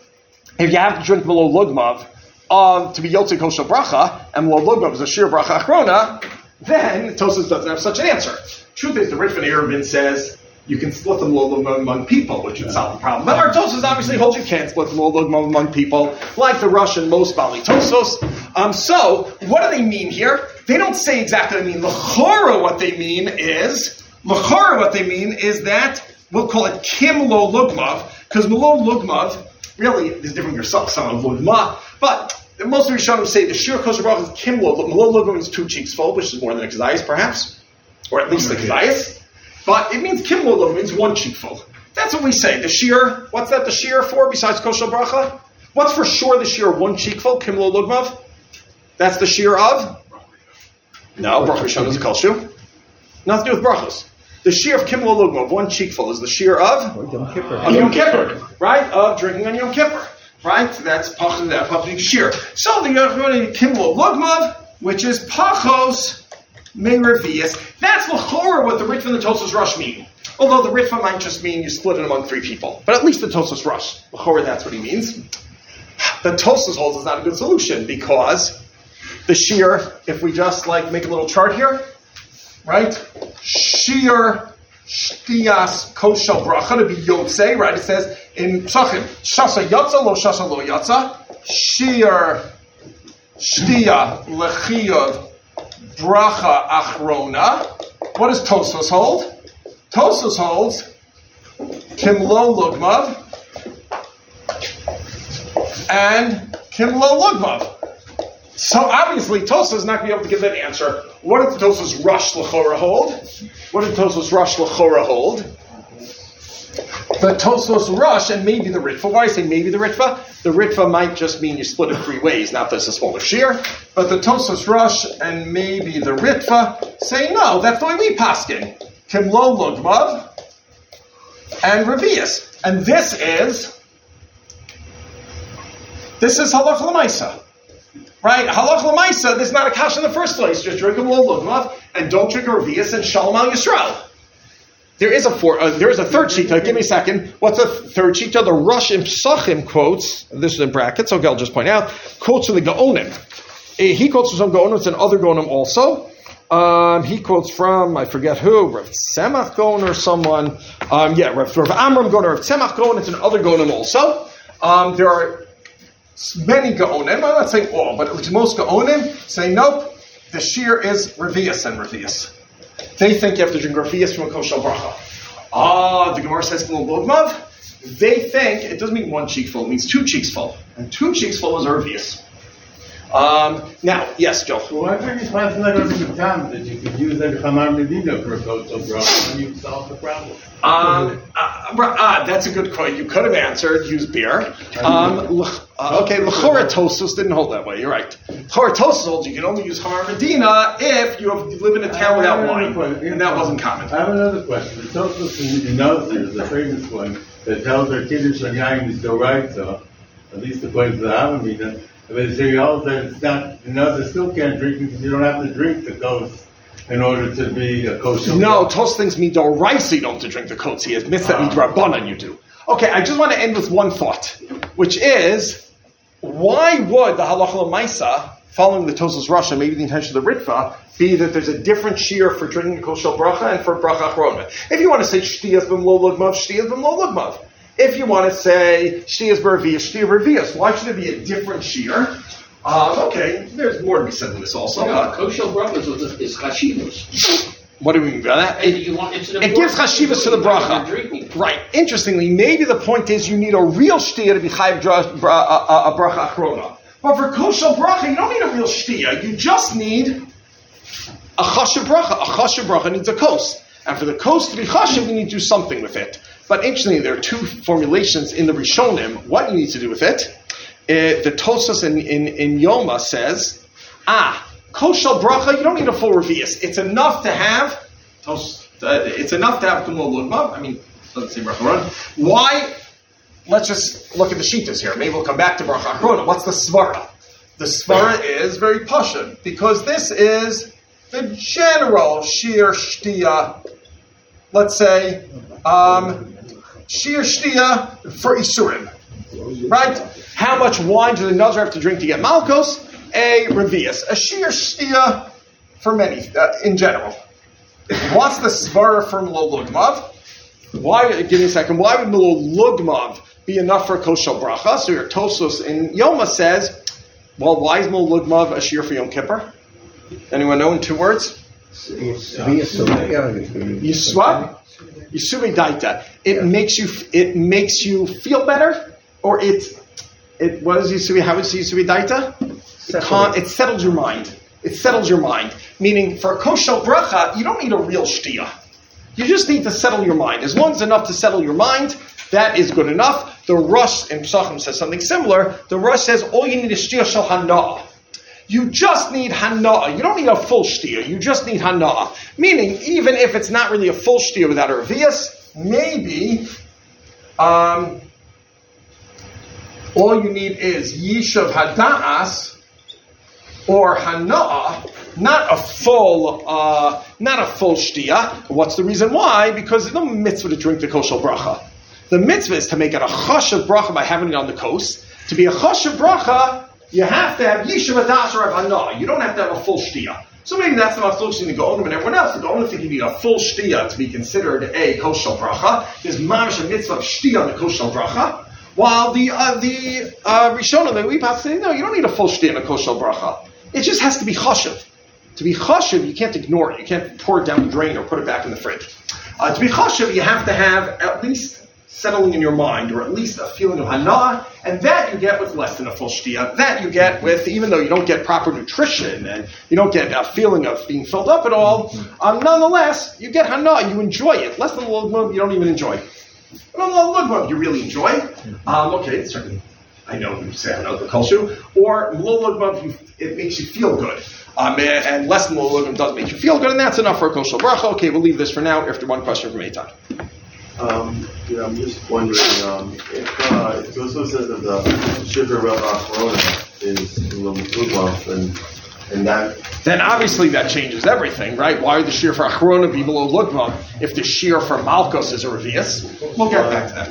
to be Yotze Kosher Bracha, and Malol Lugmav is a shir bracha achrona, then Tosos doesn't have such an answer. Truth is, the Ritva Eruvin says you can split the Malol Lugmav among people, which would solve the problem. But our Tosos obviously holds you can't split the Malol Lugmav among people, like the Russian most Bali Tosos. So, what do they mean here? They don't say exactly what they mean. L'chora, what they mean is that we'll call it Kim Lo Lugmav, because Malol Lugmav really is different from your son of Lugma, but most of the Rishonim say the Shir Kosher Bracha is Kim Lo. Malol Lugmav is 2 cheeks full, which is more than a Kazayas, perhaps, or at least a Kazayas. But it means Kim Lo Lugmav means 1 cheek full. That's what we say. The Shir, what's that the Shir for besides Kosher Bracha? What's for sure the Shir of 1 cheek full, Kim Lo Lugmav? That's the Shir of? No, Bracha Rishon is a Kosher. Nothing to do with Brachos. The Shir of Kim Lo Lugmav, 1 cheekful, is the Shir of? Yom Kippur. Of Yom Kippur, right? Of drinking on Yom Kippur, right? That's Pachos Shir. So the Kim Lo Lugmav, which is Pachos Me'Revius, that's L'chora what the Ritva and the Tosos Rush mean. Although the Ritva might just mean you split it among 3 people. But at least the Tosos Rush, L'chora, that's what he means. The Tosos holds is not a good solution because the Shir, if we just make a little chart here, right? Shir Shtiyas Koshel Bracha to be Yotze, right? It says in Psachim, Shasa Yatza Lo Shasa Lo Yatza, Shir Shtiya Lechiyod Bracha Achrona. What does Tosos hold? Tosos holds Kim Lo Lugmav and Kim Lo Lugmav. So obviously Tosos is not going to be able to give that answer. What did the Tosos Rush L'chora hold? What did Tosos Rush L'chora hold? The Tosos Rush and maybe the Ritva. Why do I say maybe the Ritva? The Ritva might just mean you split it 3 ways, not there's a smaller shear. But the Tosos Rush and maybe the Ritva say no, that's the way we paskin. Kim Lo Lugmav and Revius. And this is Halach L'maisa. Right? Halach L'maisa, there's not a kash in the first place. Just drink a Malol Lugmav and don't drink a Revius and Shalom Al Yisrael. There is a third shita. Give me a second. What's a third shita? The Rush in Psachim quotes, this is in brackets, okay, I'll just point out, quotes from the Gaonim. He quotes from some Gaonim, it's in other Gaonim also. He quotes from, I forget who, Rav Tzemach Gaon or someone. Rav Amram Gaon or Rav Tzemach Gaon, it's in other Gaonim also. There are many Gaonim, I'm not saying all, but most Gaonim say, nope, the shear is Revius and Revius. They think you have to drink Revius from a Kosher Bracha. The Gemara says Malol Lugmav. They think it doesn't mean 1 cheek full, it means 2 cheeks full. And 2 cheeks full is Revius. Now, yes, Joe. Well, I think it's not going to be time that you could use that Chamar Medina for a Kosher Bracha and you solve the problem. That's a good question. You could have answered, use beer. Okay, L'chora Tosos didn't hold that way. You're right. L'chora Tosos holds you can only use Chamar Medina if you live in a town without wine. And that wasn't common. I have another question. The Tosos in Nazir is a famous one that tells our Kiddush on Yain is still right, so at least according to the Havamina. But they say also it's not, the Nazir still can't drink because you don't have to drink the kos in order to be a kosher. No, Tos thinks midoraisa you don't have to drink the kos. He admits that midrabanan you do. Okay, I just want to end with one thought, which is, why would the halacha l'maisa, following the Tosos Rush and maybe the intention of the Ritva, be that there's a different shear for drinking a kosher bracha and for bracha achrona? If you want to say shtiyas b'mlo lugmav, shtiyas b'mlo lugmav. If you want to say shtiyas b'revius, shtiyas b'revius, why should it be a different shear? Okay, there's more to be said than this also. Kosher bracha is chashivos. What do we mean by that? It gives chashivas to the bracha. Right. Interestingly, maybe the point is you need a real shtiyah to be chayiv a bracha achrona. But for kosher bracha, you don't need a real shtiyah. You just need a chashiv bracha. A chashiv bracha needs a kos. And for the kos to be chashiv, you need to do something with it. But interestingly, there are 2 formulations in the Rishonim. What you need to do with it. The Tosos in Yoma says, kosher bracha, you don't need a full revius. It's enough to have Malol Lugmav. I mean, let's say bracha run. Why? Let's just look at the shitas here. Maybe we'll come back to bracha achrona. What's the svara? The svara is very pashut, because this is the general shir shtia, let's say, shir shtia for isurim, right? How much wine do the nazir have to drink to get malkos? A revius, a shir shtia for many, in general. What's the svara for Melo Lugmav? Why? Give me a second. Why would Melo Lugmav be enough for Koshel Bracha? So your Tosos in Yoma says, well, why is Melo Lugmav a shir for Yom Kippur? Anyone know in 2 words? Yiswa? Yisubi Daita. It makes you feel better, or what is Yisubi? How is Yisubi Daita? It settles your mind. It settles your mind. Meaning, for a koshel bracha, you don't need a real shtia. You just need to settle your mind. As long as enough to settle your mind, that is good enough. The Rosh in Pesachim says something similar. The Rosh says, all you need is shtia shel hana'ah. You just need hana'ah. You don't need a full shtia. You just need hana'ah. Meaning, even if it's not really a full shtia without a revius, maybe all you need is yishav hada'as, or hana'ah, not a full shtia. What's the reason why? Because there's no mitzvah to drink the koshel bracha. The mitzvah is to make it a chashav bracha by having it on the kos. To be a chashav bracha, you have to have yishav hadas or hana'ah. You don't have to have a full shtia. So maybe that's the mafloch in the Gaonim and everyone else. The Gaonim think you need a full shtia to be considered a koshel bracha. There's mamish a mitzvah of shtia on the koshel bracha. While the Rishonim, the Weepas say, no, you don't need a full shtia in a koshel bracha. It just has to be chashav. To be chashav, you can't ignore it. You can't pour it down the drain or put it back in the fridge. To be chashav, you have to have at least settling in your mind, or at least a feeling of hana'ah, and that you get with less than a full shtia. That you get with, even though you don't get proper nutrition, and you don't get a feeling of being filled up at all, nonetheless, you get hana'ah, you enjoy it. Less than a little you don't even enjoy. But on the lugmav, you really enjoy. Okay, certainly. I know you say I know the kulshu, or Melo Lugmav, it makes you feel good, and less than Melo Lugmav does make you feel good, and that's enough for a koshel bracha. Okay, we'll leave this for now. After one question from Eitan. I'm just wondering if it also says that the sugar corona is Melo Lugmav, and that. Then obviously that changes everything, right? Why would the shear for Achrona be Melo Lugmav if the shear for Malkos is a revius? We'll get back to that.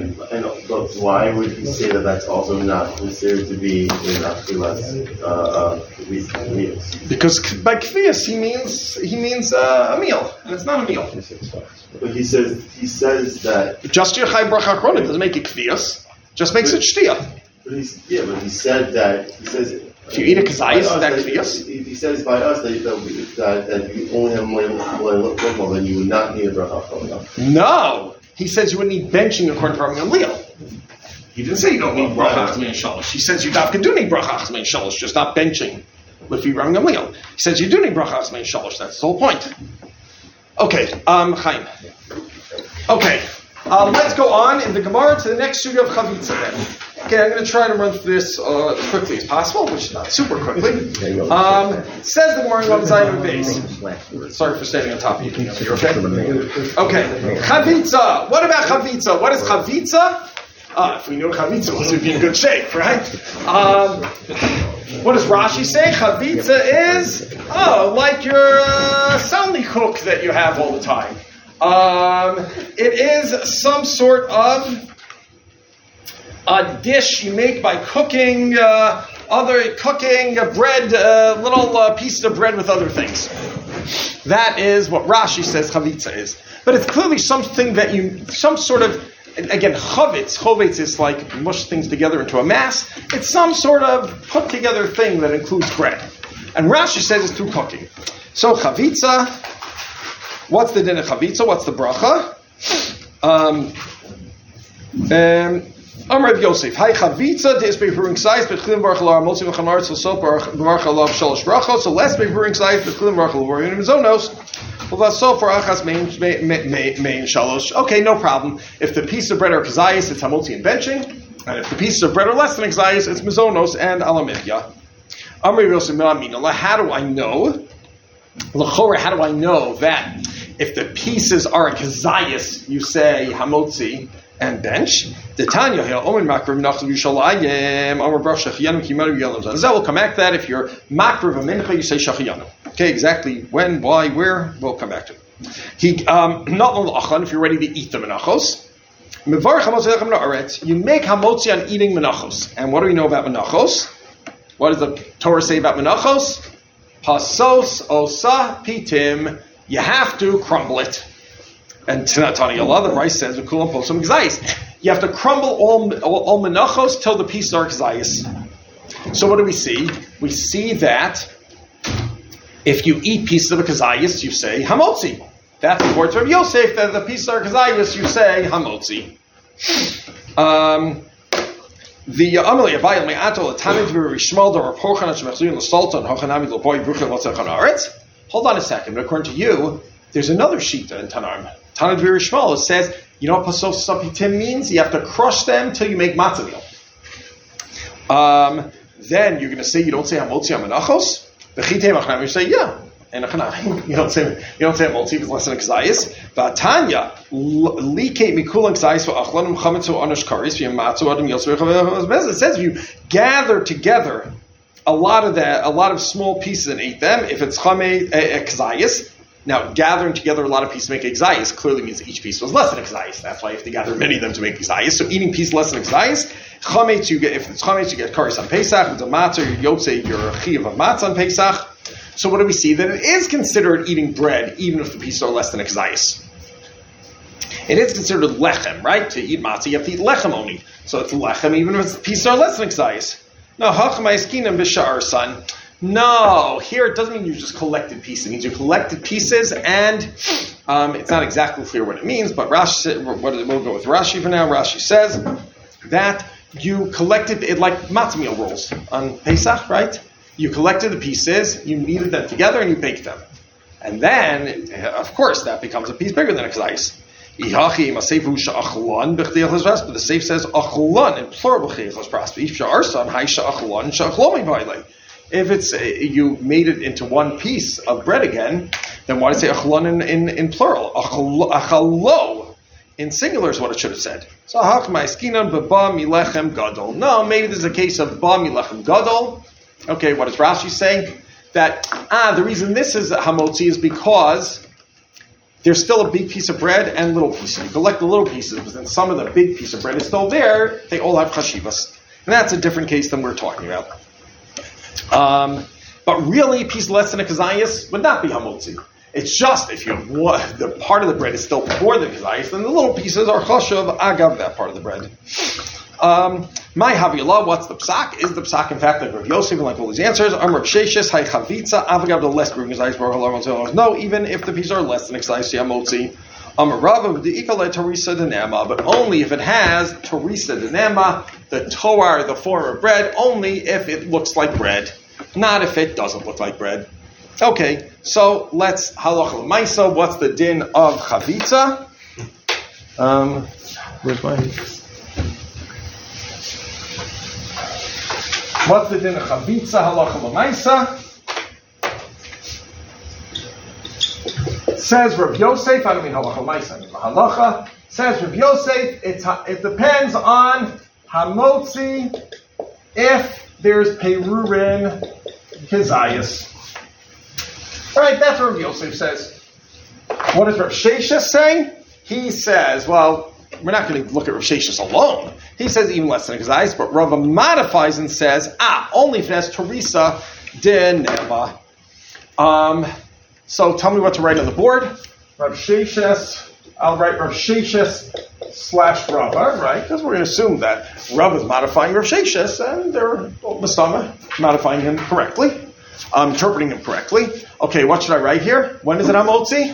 Why would he say that that's also not considered to be in Achilas revius? Because by kvias he means a meal, and it's not a meal. But he says that just your Chai Bracha Achrona doesn't make it kvias, just makes it shtia. But he said that if you eat a kazayis, that's kvias. He says by us that you only have Melo Lugmav, then you would not need a bracha achrona. No, he says you would need benching according to Rabbi Gamliel. He didn't say you don't need bracha achzmein shalosh. He says you do need bracha achzmein shalosh, just not benching with Rabbi Gamliel. He says you do need bracha achzmein shalosh. That's the whole point. Okay, Chaim. Okay, let's go on in the Gemara to the next sugya of chavitza then. Okay, I'm going to try to run through this as quickly as possible, which is not super quickly. Says the Gemara in Zayin base. Sorry for standing on top of you. You're okay? Okay, chavitza. What about chavitza? What is chavitza? If we knew chavitza was, we'd be in good shape, right? What does Rashi say? Chavitza is, like your Sally hook that you have all the time. It is some sort of a dish you make by cooking bread, little pieces of bread with other things. That is what Rashi says chavitza is. But it's clearly something that some sort of, again, chovitz is like mush things together into a mass. It's some sort of put together thing that includes bread. And Rashi says it's through cooking. So chavitza, what's the din of chavitza? What's the bracha? Amar Rav Yosef, Hai chavitza deis bevuring size betchilim baruch alar motzi v'chamar tzosot baruch alav shalosh brachos. So less bevuring size betchilim baruch alar mizonos. Okay, no problem. If the piece of bread are kazayis, it's hamotzi and benching, and if the pieces of bread are less than kazayis, it's mizonos and alamidya. Amar Rav Yosef, how do I know? L'chora, how do I know that if the pieces are a kazayis, you say hamotzi, and bench. The Tanya Omen Makriv Nachal Yushalayim Amar Brach Shachianu Kimaru Yalam Zan. We'll come back to that. If you're Makriv a Mincha, you say Shachianu. Okay, exactly when, why, where, we'll come back to it. Not on the Achan, if you're ready to eat the Menachos. You make hamotzi on eating menachos. And what do we know about menachos? What does the Torah say about menachos? Pasos osa pitim. You have to crumble it. And Tanatani Allah, the Rice says, "Ukulam posam gzayis." You have to crumble all menachos till the pieces are gzayis. So what do we see? We see that if you eat pieces of a kazayis, you say hamotzi. That's the words of Yosef, that the pieces are kazayis, you say hamotzi. The Amelie Avayel Me'ato Latanid V'Rishmal Dor Porchan Shemechzuyin L'Salton Hochanami L'Boy Bruchel L'Tzechan Aretz. Hold on a second. According to you, there's another shita in Tanarm. Tanid V'Rishmal, it says, you know what Pasos Sapitim means? You have to crush them till you make matzah meal. Then you're going to say you don't say Hamotzi Amanachos? B'chitei Machnam, you say yeah. And you don't say Hamotzi if it's less than a Kazayis. V'atanya like mikulan Kazayis v'achlonim chametzu anush karis v'yamatzu adam yosver chaveh. It says if you gather together a lot of small pieces and eat them, if it's Kazayis. Now, gathering together a lot of pieces to make a kzayis clearly means that each piece was less than a kzayis. That's why you have to gather many of them to make kzayis. So eating pieces less than a kzayis, chametz if it's chametz, you get karis on Pesach. If it's a matzah, you're yotzei, you're a chiyav of matzah on Pesach. So what do we see? That it is considered eating bread, even if the pieces are less than a kzayis. It is considered lechem, right? To eat matzah, you have to eat lechem only. So it's lechem, even if the pieces are less than a kzayis. Now, hachmayiskinam b'sha'ar son. No, here it doesn't mean you just collected pieces. It means you collected pieces, and it's not exactly clear what it means, but Rashi, we'll go with Rashi for now. Rashi says that you collected it like matzah meal rolls on Pesach, right? You collected the pieces, you kneaded them together, and you baked them. And then, of course, that becomes a piece bigger than a kzayis. But the Seif says achlon in plural. If it's you made it into one piece of bread again, then why does it say achalon in plural? Achalo in singular is what it should have said. So hachmaiskinan b'ba milechem gadol. No, maybe there's a case of ba milechem gadol. Okay, what is Rashi saying? That the reason this is hamotzi is because there's still a big piece of bread and little pieces. You collect the little pieces, but then some of the big piece of bread is still there. They all have chashivas, and that's a different case than we're talking about. But really, a piece less than a kazayis would not be hamotzi. It's just if you have the part of the bread is still more than kazayis, then the little pieces are chashav agav that part of the bread. My Haviyallah, what's the psak? Is the psak in fact like Rav Yosef and like all these answers? Rav Sheshes hay chavitza avagav the less green kazayis. No, even if the pieces are less than a kazayis hamotzi. But only if it has Teresa Denema, the toar, the form of bread, only if it looks like bread, not if it doesn't look like bread. Okay, so let's halacha l'maisa. What's the din of chavitza? Where's mine? What's the din of chavitza? Halacha l'maisa. Says Rav Yosef, I don't mean halacha l'maisa, I mean halacha. Says Rav Yosef, it depends on hamotzi if there's perurin kizayas. All right, that's what Rav Yosef says. What does Rav Sheshes say? He says, well, we're not going to look at Rav Sheshes alone. He says even less than a kizayas, but Rav modifies and says, only if it has Teresa Denema. So tell me what to write on the board. Rav Sheshes. I'll write Rav Sheshes / Rava, right? Because we're going to assume that Rav is modifying Rav Sheshes, and they're Masama modifying him correctly, interpreting him correctly. Okay, what should I write here? When is it hamotzi?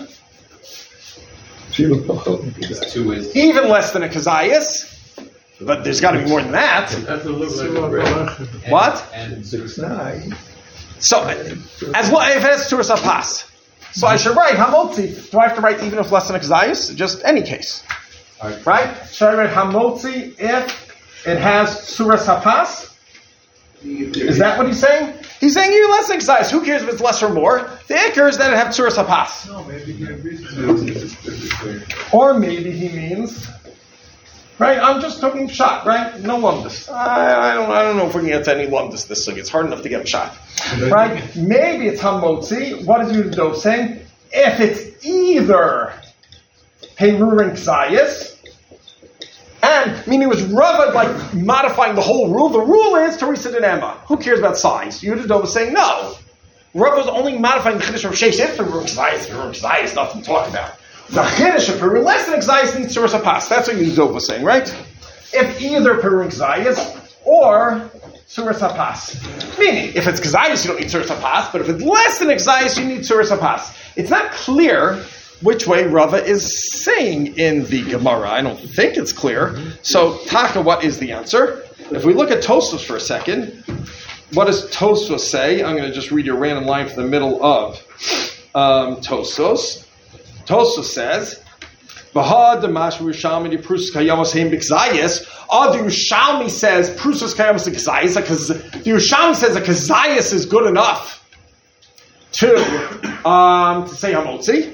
Even less than a kazayas. But there's got to be more than that. What? And 6-9. So, as well, if it has Turas Hapas. So I should write hamotzi. Do I have to write even if less than a kazayas? Just any case. Right? Should I write hamotzi if it has Turas Hapas? Is that what he's saying? He's saying even less than kazayas. Who cares if it's less or more? The ikar is that it have Turas Hapas. No, maybe he agrees. Or maybe he means Right? I'm just talking pshat, right? No lumdus. I don't know if we can get to any lumdus this week. It's hard enough to get pshat. Right? Maybe it's hamotzi. What is Yehuda Dov saying? If it's either Perurin Ksayis, and meaning it was Rava like modifying the whole rule. The rule is Teresa Denema. Who cares about size? Yehuda Dov was saying no. Rava was only modifying the Chiddush of Sheish. If Perurin Ksayis, nothing to talk about. The Chiddush of Perurin less than Ksayis needs Surah Sapas. That's what Yehuda Dov was saying, right? If either Perurin Ksayis or Surah Sapas. Meaning, if it's Ksayis, you don't need Surah Sapas, but if it's less than Ksayis, you need Surah Sapas. It's not clear which way Rava is saying in the Gemara. I don't think it's clear. So, Taka, what is the answer? If we look at Tosfos for a second, what does Tosfos say? I'm going to just read you a random line from the middle of Tosfos. Tosfos says, Bahad the Mashma Yerushalmi the Prusas Kayamos Heim B'Kzayis. The Yerushalmi says Prusas Kayamos B'Kzayis because the Yerushalmi says that Kzayis is good enough to say Hamotzi.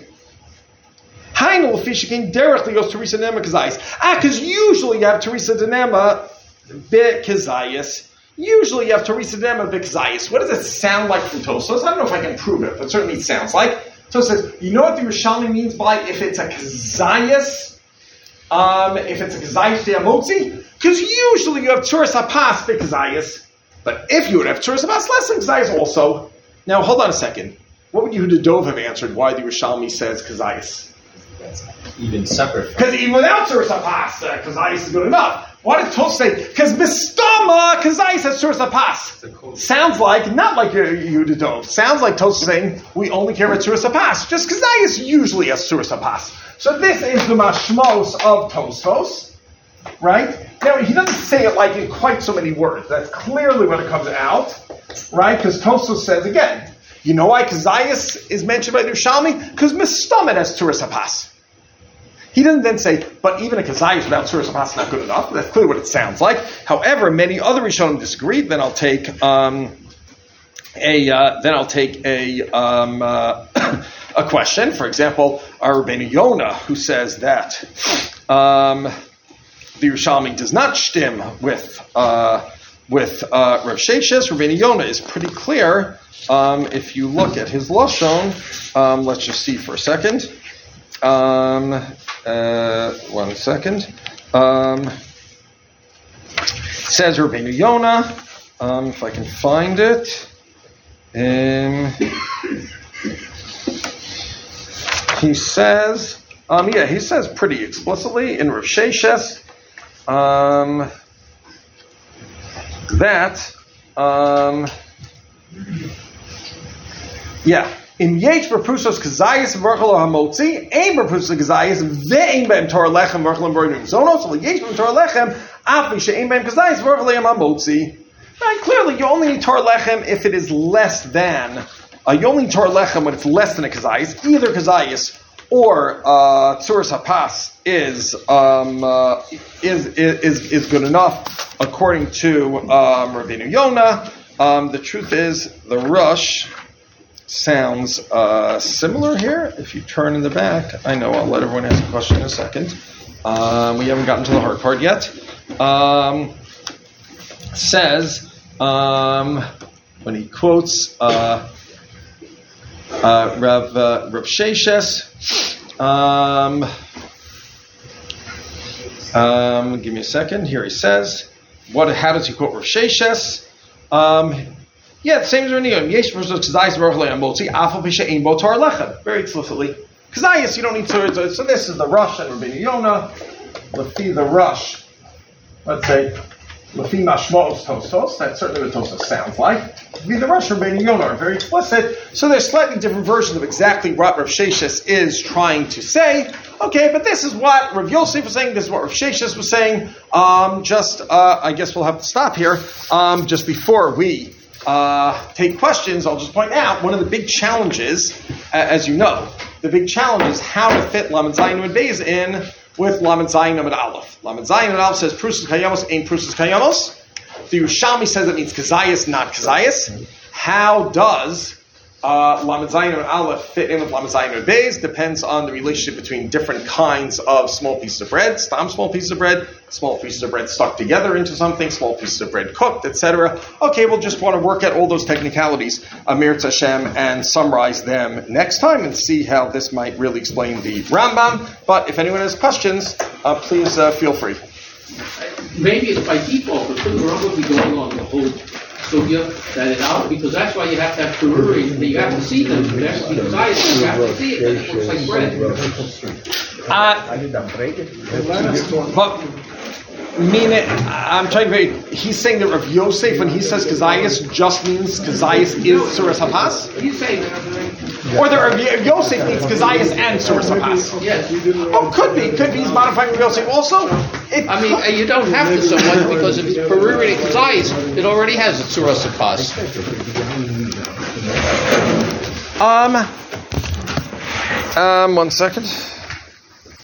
Because usually you have Teresa Denema B'Kzayis. Usually you have Teresa Denema B'Kzayis. What does it sound like from Tosfos? I don't know if I can prove it, but certainly it sounds like. So it says, you know what the Yerushalmi means by if it's a Kzayis? If it's a Kzayis De'amotzi? Because usually you have Tzuras HaPas B'Kzayis. But if you would have Tzuras HaPas, less than Kzayis also. Now hold on a second. What would Yehuda Dov have answered why the Yerushalmi says Kzayis? Even separate. Because even without Tzuras HaPas, Kzayis is good enough. What did Tosfos say? Because Mistama Kzayis has Tzuras HaPas. Sounds like, not like Yehuda Dov. Sounds like Tosfos saying, we only care about Tzuras HaPas. Just Kzayis usually has Tzuras HaPas. So this is the mashmos of Tosfos. Right? Now, he doesn't say it like in quite so many words. That's clearly when it comes out. Right? Because Tosfos says again, you know why Kzayis is mentioned by the Yerushalmi? Because Mistamid has Tzuras HaPas. He doesn't then say, but even a Kzayis without Tzuras HaPas is not good enough. That's clearly what it sounds like. However, many other Rishonim disagree. Then I'll take a question. For example, our Rabbeinu Yonah, who says that the Yerushalmi does not shtim with Rav Sheshes. Rabbeinu Yonah is pretty clear. If you look at his Lashon, let's just see for a second. 1 second. Says Rabbeinu Yonah, if I can find it. He says, he says pretty explicitly in Rav Sheshes that, in Yech Berprusos Kazayas Merchel Hamotzi, Ein Berprusos Kazayas, Ve'ein Be'em Torah Lechem Merchel and Bernum Zonos, so Yech Be'em Torah Lechem, Afli She'ein Be'em Kazayas Merchel and Hamotzi. Right, clearly you only need Torah Lechem if it is less than, you only need Torah Lechem when it's less than a Kazayas, either Kazayas or Tzuras HaPas is good enough, according to Rabbeinu Yonah. The truth is, the Rush sounds similar here. If you turn in the back, I know I'll let everyone ask a question in a second. We haven't gotten to the hard part yet. Says, when he quotes Rav Sheshes, give me a second. Here he says, how does he quote Rav Sheshes? The same as Renion. Yesh versus Kazayis Merchel Hamotzi, Afal Pisha Ein Bo Torah Lechem. Very explicitly. Kazayis, you don't need Torah. So this is the Rush and Rabbeinu Yonah. Lefi the Rush. Let's say, Lefi Mashmos Tosfos. That's certainly what Tosfos sounds like. Lefi the Rush and Rabbeinu Yonah are very explicit. So there's slightly different versions of exactly what Rav Sheshes is trying to say. Okay, but this is what Rav Yosef was saying. This is what Rav Sheshes was saying. I guess we'll have to stop here. Just before we take questions, I'll just point out one of the big challenges, as you know, the big challenge is how to fit Lamed Zayin and Beis in with Lamed Zayin and Aleph. Lamed Zayin and Aleph says Prusas Kayamos ain't Prusas Kayamos. The Yerushalmi says it means Kazayas, not Kazayas. How does Lamed Zayin and Aleph fit in with Lamed Zayin and Beis. Depends on the relationship between different kinds of small pieces of bread. Stam small pieces of bread, small pieces of bread stuck together into something, small pieces of bread cooked, etc. Okay, we'll just want to work at all those technicalities, Amir Hashem, and summarize them next time and see how this might really explain the Rambam. But if anyone has questions, please feel free. Maybe it's by default, but couldn't the Rambam be going on the whole sugya that it out? Because that's why you have to have perurim, that you have to see them. Because you have to see it, and it looks like bread. But I'm trying to read. He's saying that Rav Yosef, when he says Kazayas, just means Kazayas is Suras HaPas? He's saying that. Or that Rav Yosef means Kazayas and Suras HaPas? Yes. Oh, could be. He's modifying Rav Yosef also. You don't have to so much, because if it's perurim and Kazayas, it already has a Suras HaPas. 1 second.